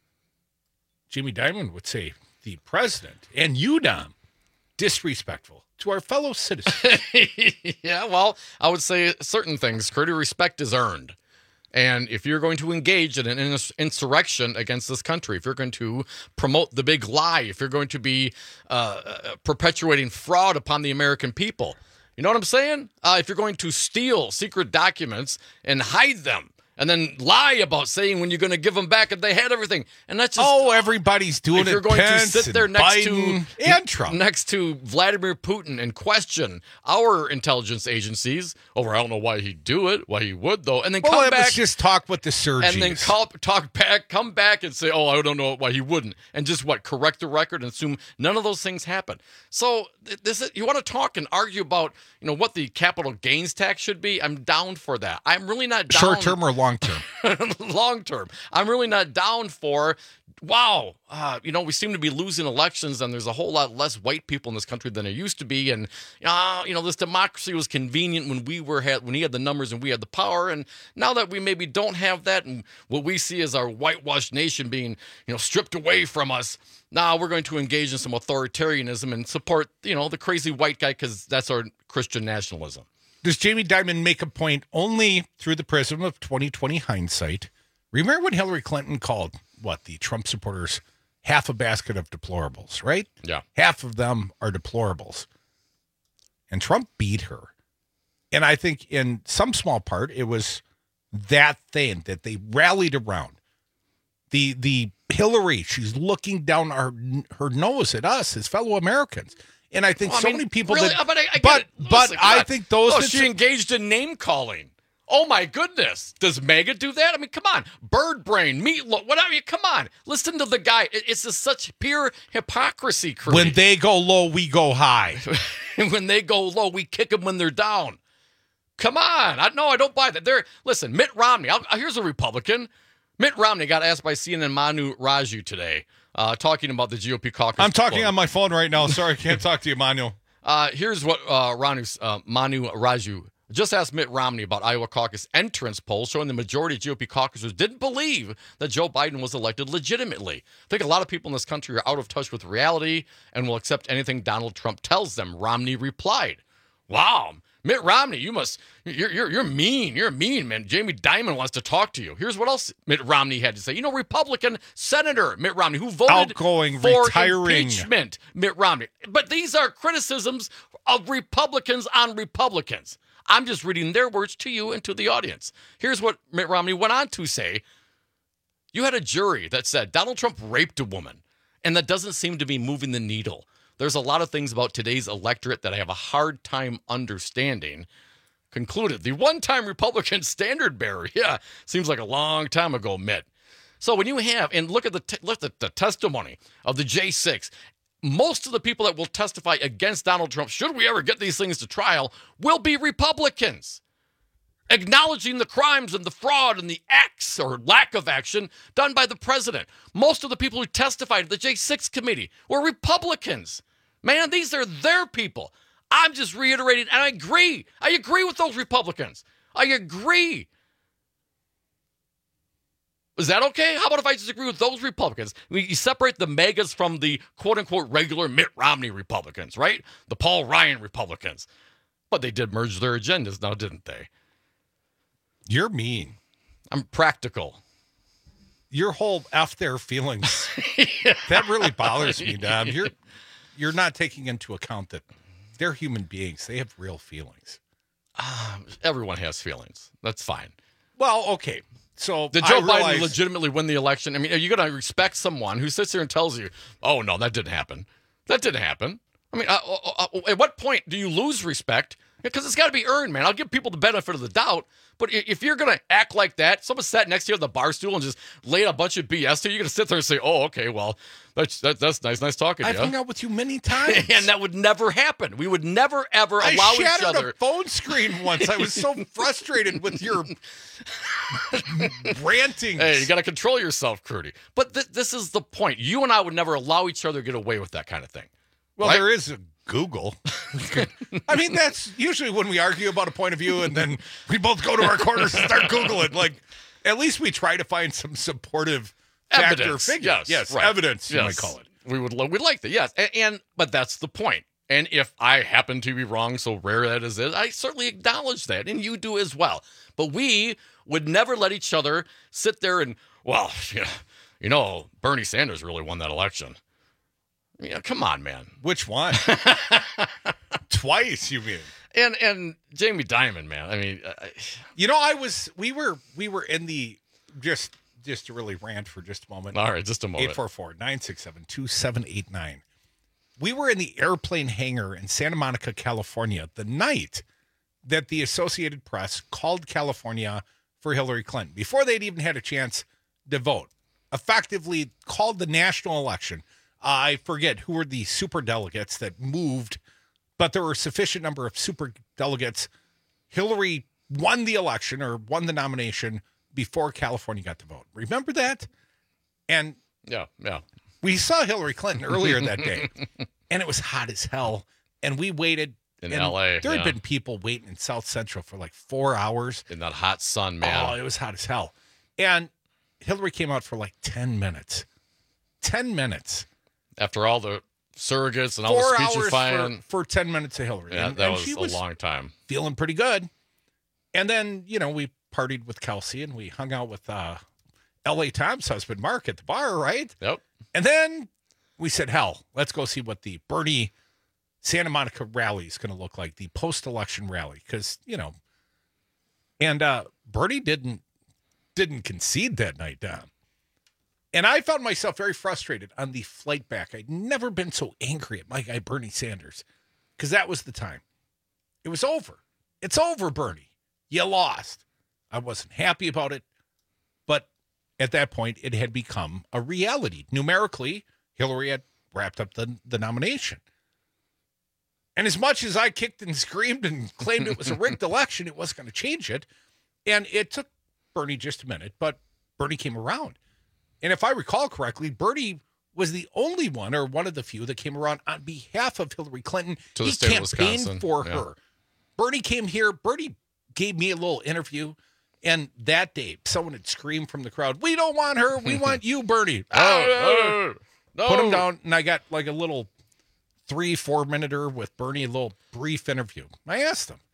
Jamie Dimon would say the president and you, Dom, disrespectful to our fellow citizens. Yeah, well, I would say certain things. Courtesy respect is earned. And if you're going to engage in an insurrection against this country, if you're going to promote the big lie, if you're going to be perpetuating fraud upon the American people, you know what I'm saying? If you're going to steal secret documents and hide them, and then lie about saying when you're going to give them back and they had everything. And that's just... everybody's doing it. If you're going to sit there next to Vladimir Putin and question our intelligence agencies over, I don't know why he'd do it, why he would, though, and then come back... just talk with the surgeons. And then come back and say, I don't know why he wouldn't. And just, correct the record and assume none of those things happen. So you want to talk and argue about, what the capital gains tax should be? I'm down for that. I'm really not down... Short-term or long-term? Long-term. I'm really not down for wow, we seem to be losing elections, and there's a whole lot less white people in this country than there used to be, and this democracy was convenient when when he had the numbers and we had the power, and now that we maybe don't have that, and what we see as our whitewashed nation being stripped away from us, now we're going to engage in some authoritarianism and support the crazy white guy because that's our Christian nationalism. Does Jamie Dimon make a point only through the prism of 2020 hindsight? Remember when Hillary Clinton called the Trump supporters half a basket of deplorables, right? Yeah. Half of them are deplorables. And Trump beat her. And I think in some small part, it was that thing that they rallied around. The Hillary, she's looking down her nose at us as fellow Americans. And I think many people really? I think those she engaged in name calling. Oh my goodness. Does MAGA do that? I mean, come on. Bird brain, meatloaf, whatever. Come on. Listen to the guy. It's just such pure hypocrisy. When they go low, we go high. And when they go low, we kick them when they're down. Come on. I don't buy that. Listen, Mitt Romney. Here's a Republican. Mitt Romney got asked by CNN Manu Raju today, talking about the GOP caucus. I'm talking on my phone right now. Sorry, I can't talk to you, Manu. Here's what Manu Raju just asked Mitt Romney about Iowa caucus entrance polls showing the majority of GOP caucusers didn't believe that Joe Biden was elected legitimately. I think a lot of people in this country are out of touch with reality and will accept anything Donald Trump tells them. Romney replied, "Wow, Mitt Romney, you're mean. You're mean, man. Jamie Dimon wants to talk to you." Here's what else Mitt Romney had to say. Republican Senator Mitt Romney, who voted for impeachment, Mitt Romney. But these are criticisms of Republicans on Republicans. I'm just reading their words to you and to the audience. Here's what Mitt Romney went on to say. You had a jury that said Donald Trump raped a woman, and that doesn't seem to be moving the needle. There's a lot of things about today's electorate that I have a hard time understanding. Concluded, the one-time Republican standard bearer. Yeah, seems like a long time ago, Mitt. So when you have, and look at the testimony of the J6, most of the people that will testify against Donald Trump, should we ever get these things to trial, will be Republicans, acknowledging the crimes and the fraud and the acts or lack of action done by the president. Most of the people who testified at the J6 committee were Republicans. Man, these are their people. I'm just reiterating, and I agree. I agree with those Republicans. I agree. Is that okay? How about if I disagree with those Republicans? You separate the MAGAs from the quote-unquote regular Mitt Romney Republicans, right? The Paul Ryan Republicans. But they did merge their agendas now, didn't they? You're mean. I'm practical. Your whole F their feelings. That really bothers me, Dom. You're not taking into account that they're human beings. They have real feelings. Everyone has feelings. That's fine. Well, okay. So did Joe Biden legitimately win the election? I mean, are you going to respect someone who sits there and tells you, oh, no, that didn't happen? That didn't happen. I mean, at what point do you lose respect? Because it's got to be earned, man. I'll give people the benefit of the doubt. But if you're going to act like that, someone sat next to you on the bar stool and just laid a bunch of BS to you, you're going to sit there and say, oh, okay, well, that's nice talking to you. I've hung out with you many times. And that would never happen. We would never, ever allow each other. I shattered a phone screen once. I was so frustrated with your ranting. Hey, you got to control yourself, Crudy. But this is the point. You and I would never allow each other to get away with that kind of thing. Well, right? There is a Google. I mean, that's usually when we argue about a point of view and then we both go to our corners and start Googling. Like, at least we try to find some supportive factor figure. Yes, right. Evidence, you might call it. We'd like that, yes. But that's the point. And if I happen to be wrong, so rare that is, I certainly acknowledge that, and you do as well. But we would never let each other sit there and, well, Bernie Sanders really won that election. Yeah, come on, man. Which one? Twice, you mean? And Jamie Dimon, man. I mean, we were in the just to really rant for just a moment. All right, just a moment. 844-967-2789. We were in the airplane hangar in Santa Monica, California, the night that the Associated Press called California for Hillary Clinton before they'd even had a chance to vote. Effectively called the national election. I forget who were the super delegates that moved, but there were a sufficient number of super delegates. Hillary won the election or won the nomination before California got to vote. Remember that? And Yeah. We saw Hillary Clinton earlier that day, and it was hot as hell. And we waited. In L.A., there had been people waiting in South Central for like 4 hours. In that hot sun, man. Oh, it was hot as hell. And Hillary came out for like 10 minutes. 10 minutes. After all the surrogates and all the speechifying. For 10 minutes of Hillary. Yeah, that was a long time. Feeling pretty good. And then, we partied with Kelsey and we hung out with L.A. Tom's husband, Mark, at the bar, right? Yep. And then we said, hell, let's go see what the Bernie Santa Monica rally is going to look like, the post-election rally. Because, and Bernie didn't concede that night down. And I found myself very frustrated on the flight back. I'd never been so angry at my guy, Bernie Sanders, because that was the time. It was over. It's over, Bernie. You lost. I wasn't happy about it, but at that point, it had become a reality. Numerically, Hillary had wrapped up the nomination. And as much as I kicked and screamed and claimed it was a rigged election, it wasn't going to change it. And it took Bernie just a minute, but Bernie came around. And if I recall correctly, Bernie was the only one or one of the few that came around on behalf of Hillary Clinton. To the he state of Wisconsin. campaigned for her. Bernie came here. Bernie gave me a little interview. And that day, someone had screamed from the crowd, "We don't want her. We want you, Bernie." No. Put him down. And I got like a little 3-4 minute with Bernie, a little brief interview. I asked him,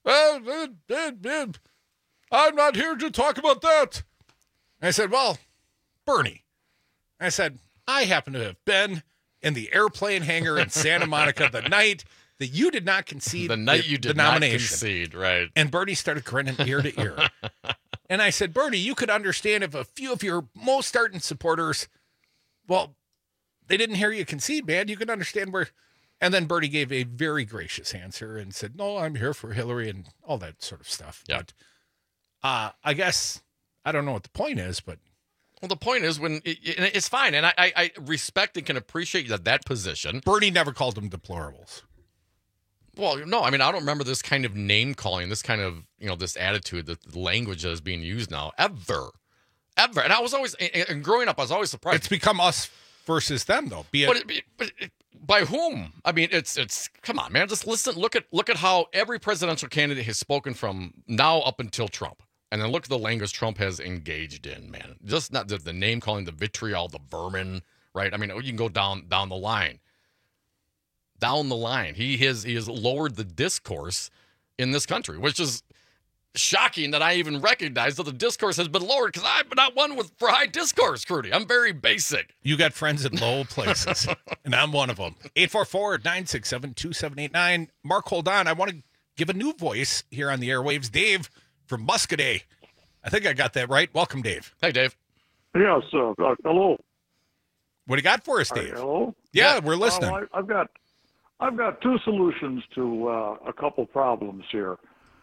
I'm not here to talk about that. I said, well, Bernie, I said, I happen to have been in the airplane hangar in Santa Monica the night that you did not concede the nomination. Not concede, right. And Bernie started grinning ear to ear. And I said, Bernie, you could understand if a few of your most ardent supporters, well, they didn't hear you concede, man. You can understand where. And then Bernie gave a very gracious answer and said, no, I'm here for Hillary and all that sort of stuff. Yeah. But I guess, I don't know what the point is, but. Well, the point is it's fine. And I respect and can appreciate that position. Bernie never called them deplorables. Well, no, I mean, I don't remember this kind of name calling, this kind of, this attitude, the language that is being used now, ever. And I was always, and growing up, I was always surprised. It's become us versus them, though. But by whom? I mean, it's come on, man. Just listen. Look at how every presidential candidate has spoken from now up until Trump, and then look at the language Trump has engaged in. Man, just not the name calling, the vitriol, the vermin, right? I mean, you can go down the line. Down the line, he has lowered the discourse in this country, which is shocking that I even recognize that the discourse has been lowered because I'm not one for high discourse, Crudy. I'm very basic. You got friends in low places, and I'm one of them. 844-967-2789. Mark, hold on. I want to give a new voice here on the airwaves. Dave from Muscadet. I think I got that right. Welcome, Dave. Hey, Dave. Yes, hello. What do you got for us, Dave? Hello? Yeah, we're listening. I've got two solutions to a couple problems here.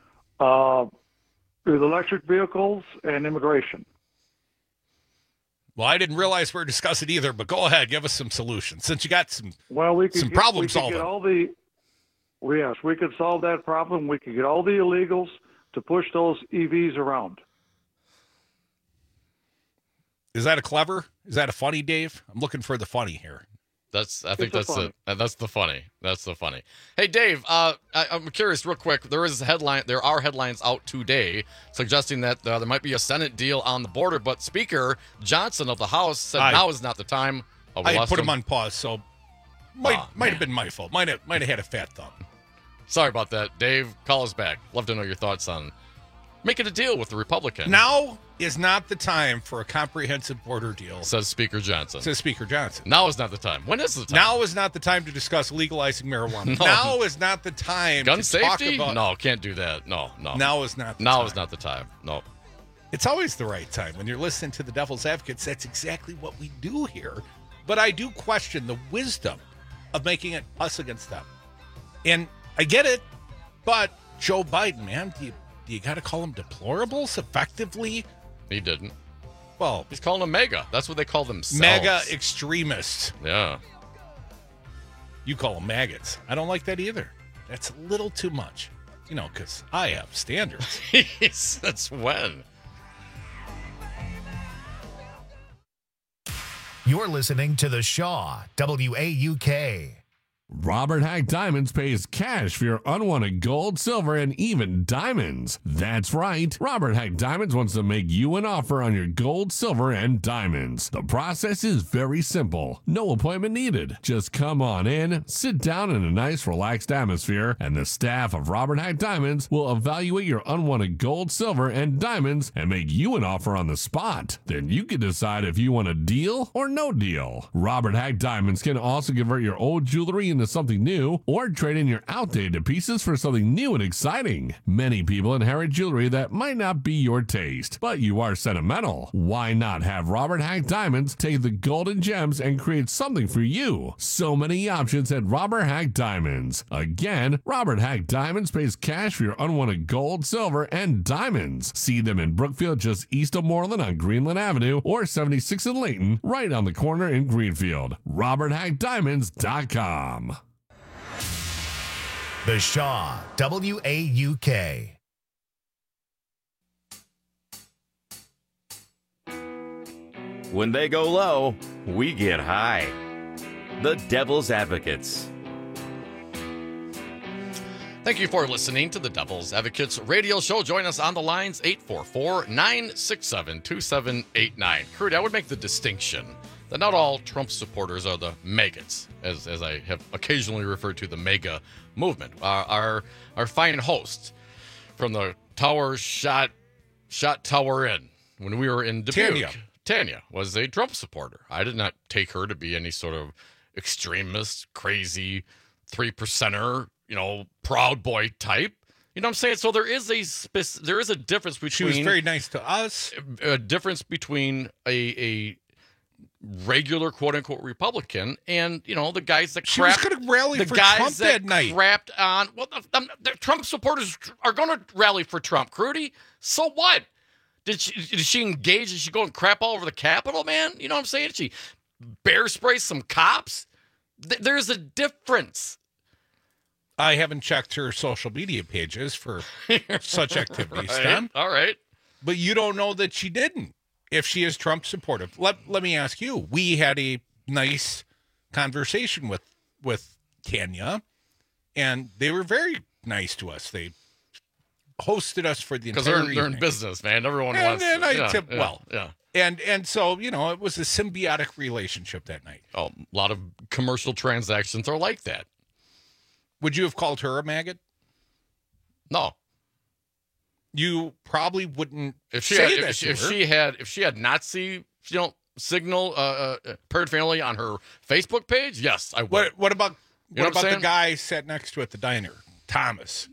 With electric vehicles and immigration. Well, I didn't realize we were discussing either, but go ahead, give us some solutions since you got some problem solving. Yes, we could solve that problem. We could get all the illegals to push those EVs around. Is that is that a funny, Dave? I'm looking for the funny here. That's the funny. That's the funny. Hey, Dave, I'm curious real quick. There are headlines out today suggesting that there might be a Senate deal on the border, but Speaker Johnson of the House said now is not the time. I put him on pause, so might have been my fault. Might have had a fat thumb. Sorry about that. Dave, call us back. Love to know your thoughts on making a deal with the Republicans. Now is not the time for a comprehensive border deal, says Speaker Johnson. Now is not the time. When is the time? Now is not the time to discuss legalizing marijuana. No. Now is not the time Gun to safety? talk about... No, can't do that. No. Now is not the time. Now is not the time. No. It's always the right time. When you're listening to the Devil's Advocates, that's exactly what we do here. But I do question the wisdom of making it us against them. And I get it, but Joe Biden, man, do you got to call them deplorables effectively? He didn't. Well, he's calling them MAGA. That's what they call themselves. MAGA extremists. Yeah. You call them maggots. I don't like that either. That's a little too much. Because I have standards. That's when. You're listening to The Shaw, WAUK. Robert Hack Diamonds pays cash for your unwanted gold, silver, and even diamonds. That's right. Robert Hack Diamonds wants to make you an offer on your gold, silver, and diamonds. The process is very simple. No appointment needed. Just come on in, sit down in a nice, relaxed atmosphere, and the staff of Robert Hack Diamonds will evaluate your unwanted gold, silver, and diamonds and make you an offer on the spot. Then you can decide if you want a deal or no deal. Robert Hack Diamonds can also convert your old jewelry into something new or trade in your outdated pieces for something new and exciting. Many people inherit jewelry that might not be your taste, but you are sentimental. Why not have Robert Hack Diamonds take the golden gems and create something for you? So many options at Robert Hack Diamonds. Again, Robert Hack Diamonds pays cash for your unwanted gold, silver, and diamonds. See them in Brookfield just east of Moreland on Greenland Avenue or 76 in Layton, right on the corner in Greenfield. RobertHackDiamonds.com. The Shaw, WAUK. When they go low, we get high. The Devil's Advocates. Thank you for listening to the Devil's Advocates radio show. Join us on the lines 844-967-2789. Kurt, I would make the distinction that not all Trump supporters are the maggots, as I have occasionally referred to the MAGA movement. Our fine host from the tower shot Tower Inn when we were in Dubuque, Tanya was a Trump supporter. I did not take her to be any sort of extremist, crazy, 3%er, Proud Boy type. You know what I'm saying? So there is a difference between. She was very nice to us. A difference between a regular quote unquote Republican and the guys that she was going to rally for Trump that night. Crapped on. Well, the Trump supporters are going to rally for Trump. Crudy. So what? Did she engage? Did she go and crap all over the Capitol, man? You know what I'm saying? Did she bear spray some cops? There's a difference. I haven't checked her social media pages for such activities, Right. Tom. All right. But you don't know that she didn't, if she is Trump supportive. Let me ask you. We had a nice conversation with Tanya, and they were very nice to us. They hosted us for the entire Because they're in business, man. Everyone wants and to. I Yeah, tip yeah, well. Yeah. And so, it was a symbiotic relationship that night. Oh, a lot of commercial transactions are like that. Would you have called her a maggot? No. You probably wouldn't If she say had, that if to her. she had Nazi, signal paraphernalia on her Facebook page, yes, I would. What about You know what I'm the saying? guy sat next to at the diner? Thomas,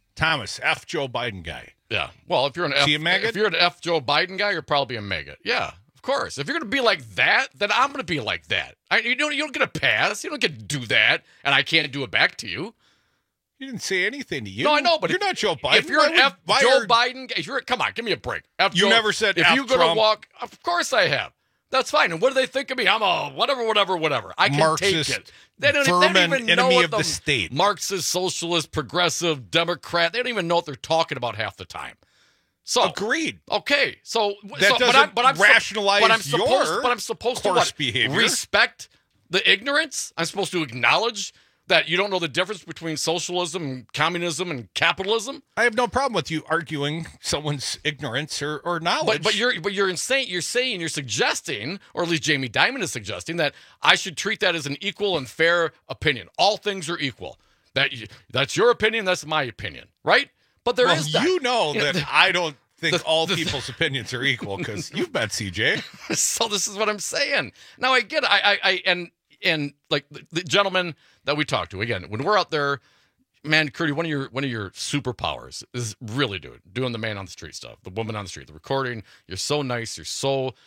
F. Joe Biden guy. Yeah. Well, if you're an Is he a maggot? if you're an F. Joe Biden guy, you're probably a maggot. Yeah, of course. If you're going to be like that, then I'm going to be like that. You don't get a pass. You don't get to do that, and I can't do it back to you. You didn't say anything to you. No, I know, but you're not Joe Biden. If you're an F. Joe Biden guy, come on, give me a break. F. You Joe, never said if F. you're going to Trump. walk. Of course I have. That's fine. And what do they think of me? I'm a whatever. I can Marxist, take it. They don't vermin, even know enemy what of the state. Marxist, socialist, progressive, Democrat. They don't even know what they're talking about half the time. So agreed. Okay, so That doesn't rationalize but I'm your supposed to coarse what? behavior. Respect the ignorance. I'm supposed to acknowledge that you don't know the difference between socialism and communism and capitalism. I have no problem with you arguing someone's ignorance or knowledge. But you're insane. You're suggesting, or at least Jamie Dimon is suggesting, that I should treat that as an equal and fair opinion. All things are equal. That's your opinion. That's my opinion, right? But there is that. You know that I don't think all people's opinions are equal because you've met CJ. So this is what I'm saying. Now I get it. And like the gentleman that we talked to, again, when we're out there, man, Curdy, one of your superpowers is really doing the man on the street stuff, the woman on the street, the recording. You're so nice. You're so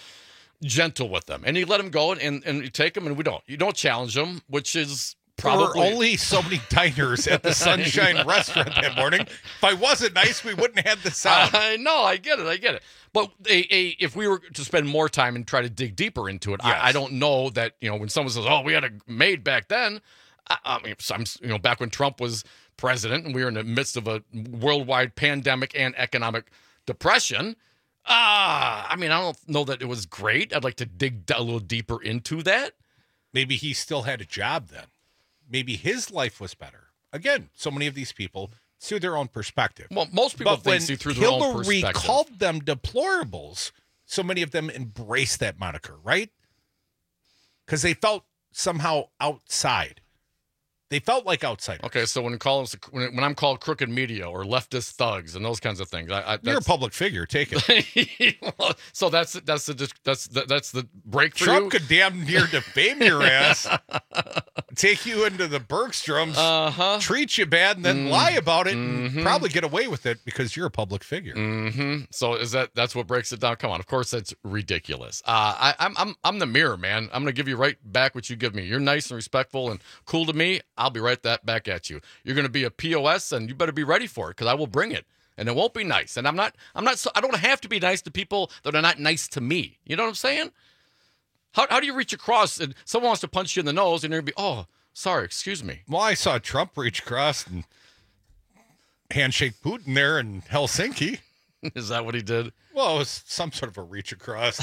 gentle with them, and you let them go and you take them, and you don't challenge them, which is probably There were only so many diners at the Sunshine Restaurant that morning. If I wasn't nice, we wouldn't have the sound. I know, I get it. But if we were to spend more time and try to dig deeper into it, Yes. I don't know that, when someone says, "Oh, we had a maid back then," I mean, back when Trump was president and we were in the midst of a worldwide pandemic and economic depression, I mean, I don't know that it was great. I'd like to dig a little deeper into that. Maybe he still had a job then. Maybe his life was better. Again, so many of these people see their own perspective. Well, most people see through their own perspective. Hillary called them deplorables. So many of them embraced that moniker, right? Because they felt somehow outside. They felt like outsiders. Okay, so when I'm called crooked media or leftist thugs and those kinds of things, you're a public figure. Take it. So that's the break for Trump you? could damn near defame your ass, take you into the Bergstroms, treat you bad, and then lie about it, and probably get away with it because you're a public figure. So that's what breaks it down? Come on, of course that's ridiculous. I'm the mirror, man. I'm gonna give you right back what you give me. You're nice and respectful and cool to me. I'll be right back at you. You're going to be a POS, and you better be ready for it because I will bring it, and it won't be nice. And I don't have to be nice to people that are not nice to me. You know what I'm saying? How do you reach across and someone wants to punch you in the nose, and you're going to be, oh, sorry, excuse me. Well, I saw Trump reach across and handshake Putin there in Helsinki. Is that what he did? Well, it was some sort of a reach across.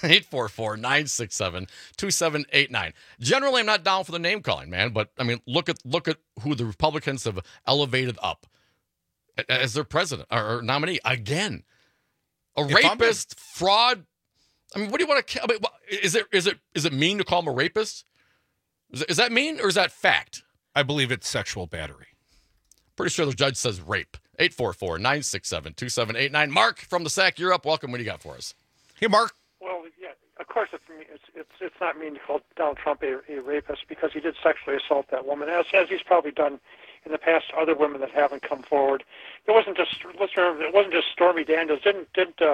844-967-2789. Generally, I'm not down for the name calling, man. But I mean, look at who the Republicans have elevated up as their president or nominee again. A rapist, fraud. I mean, what do you want to? I mean, is it mean to call him a rapist? Is that mean or is that fact? I believe it's sexual battery. Pretty sure the judge says rape. 844-967-2789. Mark from the SAC, you're up. Welcome. What do you got for us? Hey, Mark. Well, yeah, of course it's not mean to call Donald Trump a rapist because he did sexually assault that woman, as he's probably done in the past to other women that haven't come forward. It wasn't just Stormy Daniels. Didn't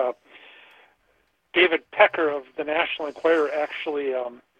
David Pecker of the National Enquirer actually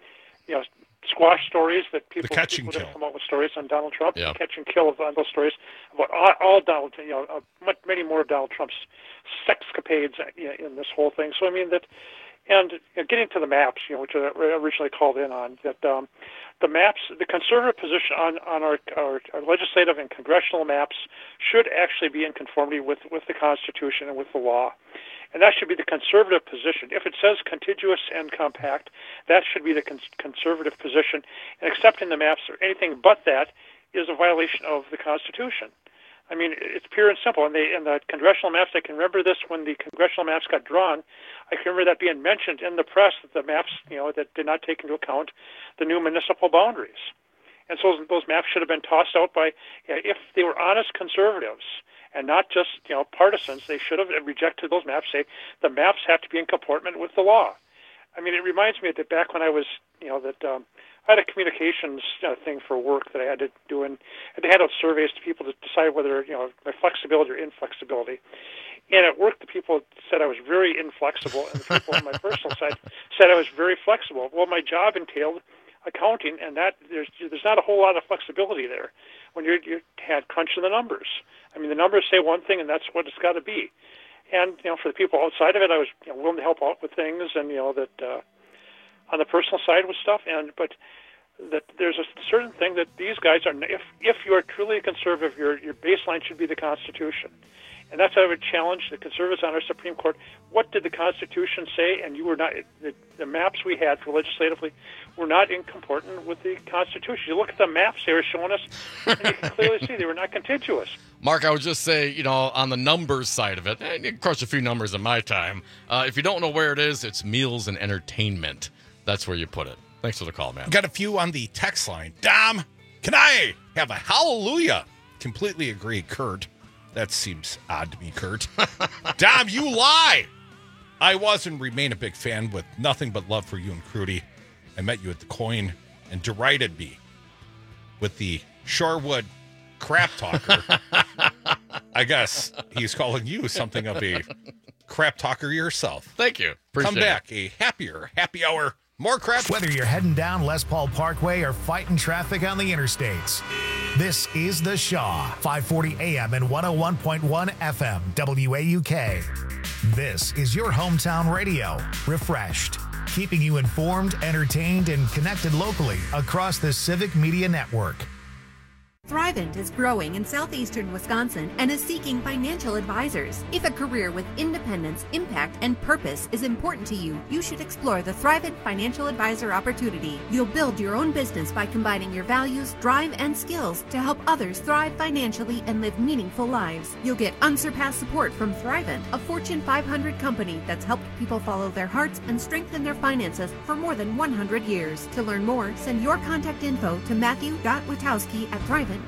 squash stories that people didn't come up with stories on Donald Trump, yeah. Catch and kill on those stories about all Donald, many more of Donald Trump's sexcapades in this whole thing. So I mean that, and getting to the maps, which I originally called in on, that the maps, the conservative position on our legislative and congressional maps should actually be in conformity with the Constitution and with the law. And that should be the conservative position. If it says contiguous and compact, that should be the conservative position. And accepting the maps or anything but that is a violation of the Constitution. I mean, it's pure and simple. And the congressional maps, I can remember this when the congressional maps got drawn. I can remember that being mentioned in the press that the maps, that did not take into account the new municipal boundaries. And so those maps should have been tossed out by, if they were honest conservatives and not just, partisans, they should have rejected those maps, say the maps have to be in comportment with the law. I mean, it reminds me that back when I was, I had a communications thing for work that I had to do, and I had to hand out surveys to people to decide whether, my flexibility or inflexibility. And at work, the people said I was very inflexible, and the people on my personal side said I was very flexible. Well, my job entailed accounting, and that there's not a whole lot of flexibility there when you had crunching the numbers. I mean, the numbers say one thing, and that's what it's got to be. And for the people outside of it, I was willing to help out with things, and that on the personal side with stuff. But that there's a certain thing that these guys are. If you are truly a conservative, your baseline should be the Constitution. And that's how I would challenge the conservatives on our Supreme Court. What did the Constitution say? And you were not. The maps we had for legislatively were not in comportant with the Constitution. You look at the maps they were showing us, and you can clearly see they were not contiguous. Mark, I would just say, on the numbers side of it, and you can crush a few numbers in my time. If you don't know where it is, it's meals and entertainment. That's where you put it. Thanks for the call, man. Got a few on the text line. Dom, can I have a hallelujah? Completely agree, Kurt. That seems odd to me, Kurt. Dom, you lie. I was and remain a big fan with nothing but love for you and Crudy. I met you at the Coin and derided me with the Shorewood crap talker. I guess he's calling you something of a crap talker yourself. Thank you. Appreciate Come back, a happier happy hour. More crap. Whether you're heading down Les Paul Parkway or fighting traffic on the interstates, this is The Shaw, 540 AM and 101.1 FM, WAUK. This is your hometown radio, refreshed, keeping you informed, entertained, and connected locally across the Civic Media Network. Thrivent is growing in southeastern Wisconsin and is seeking financial advisors. If a career with independence, impact, and purpose is important to you, you should explore the Thrivent Financial Advisor opportunity. You'll build your own business by combining your values, drive, and skills to help others thrive financially and live meaningful lives. You'll get unsurpassed support from Thrivent, a Fortune 500 company that's helped people follow their hearts and strengthen their finances for more than 100 years. To learn more, send your contact info to matthew.witowski@thrivent.com.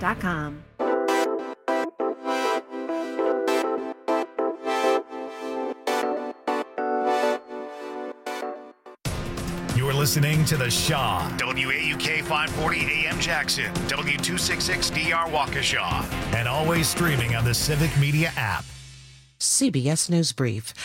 You're listening to The Shaw, WAUK 540 AM Jackson, W266DR Waukesha, and always streaming on the Civic Media app. CBS News Brief.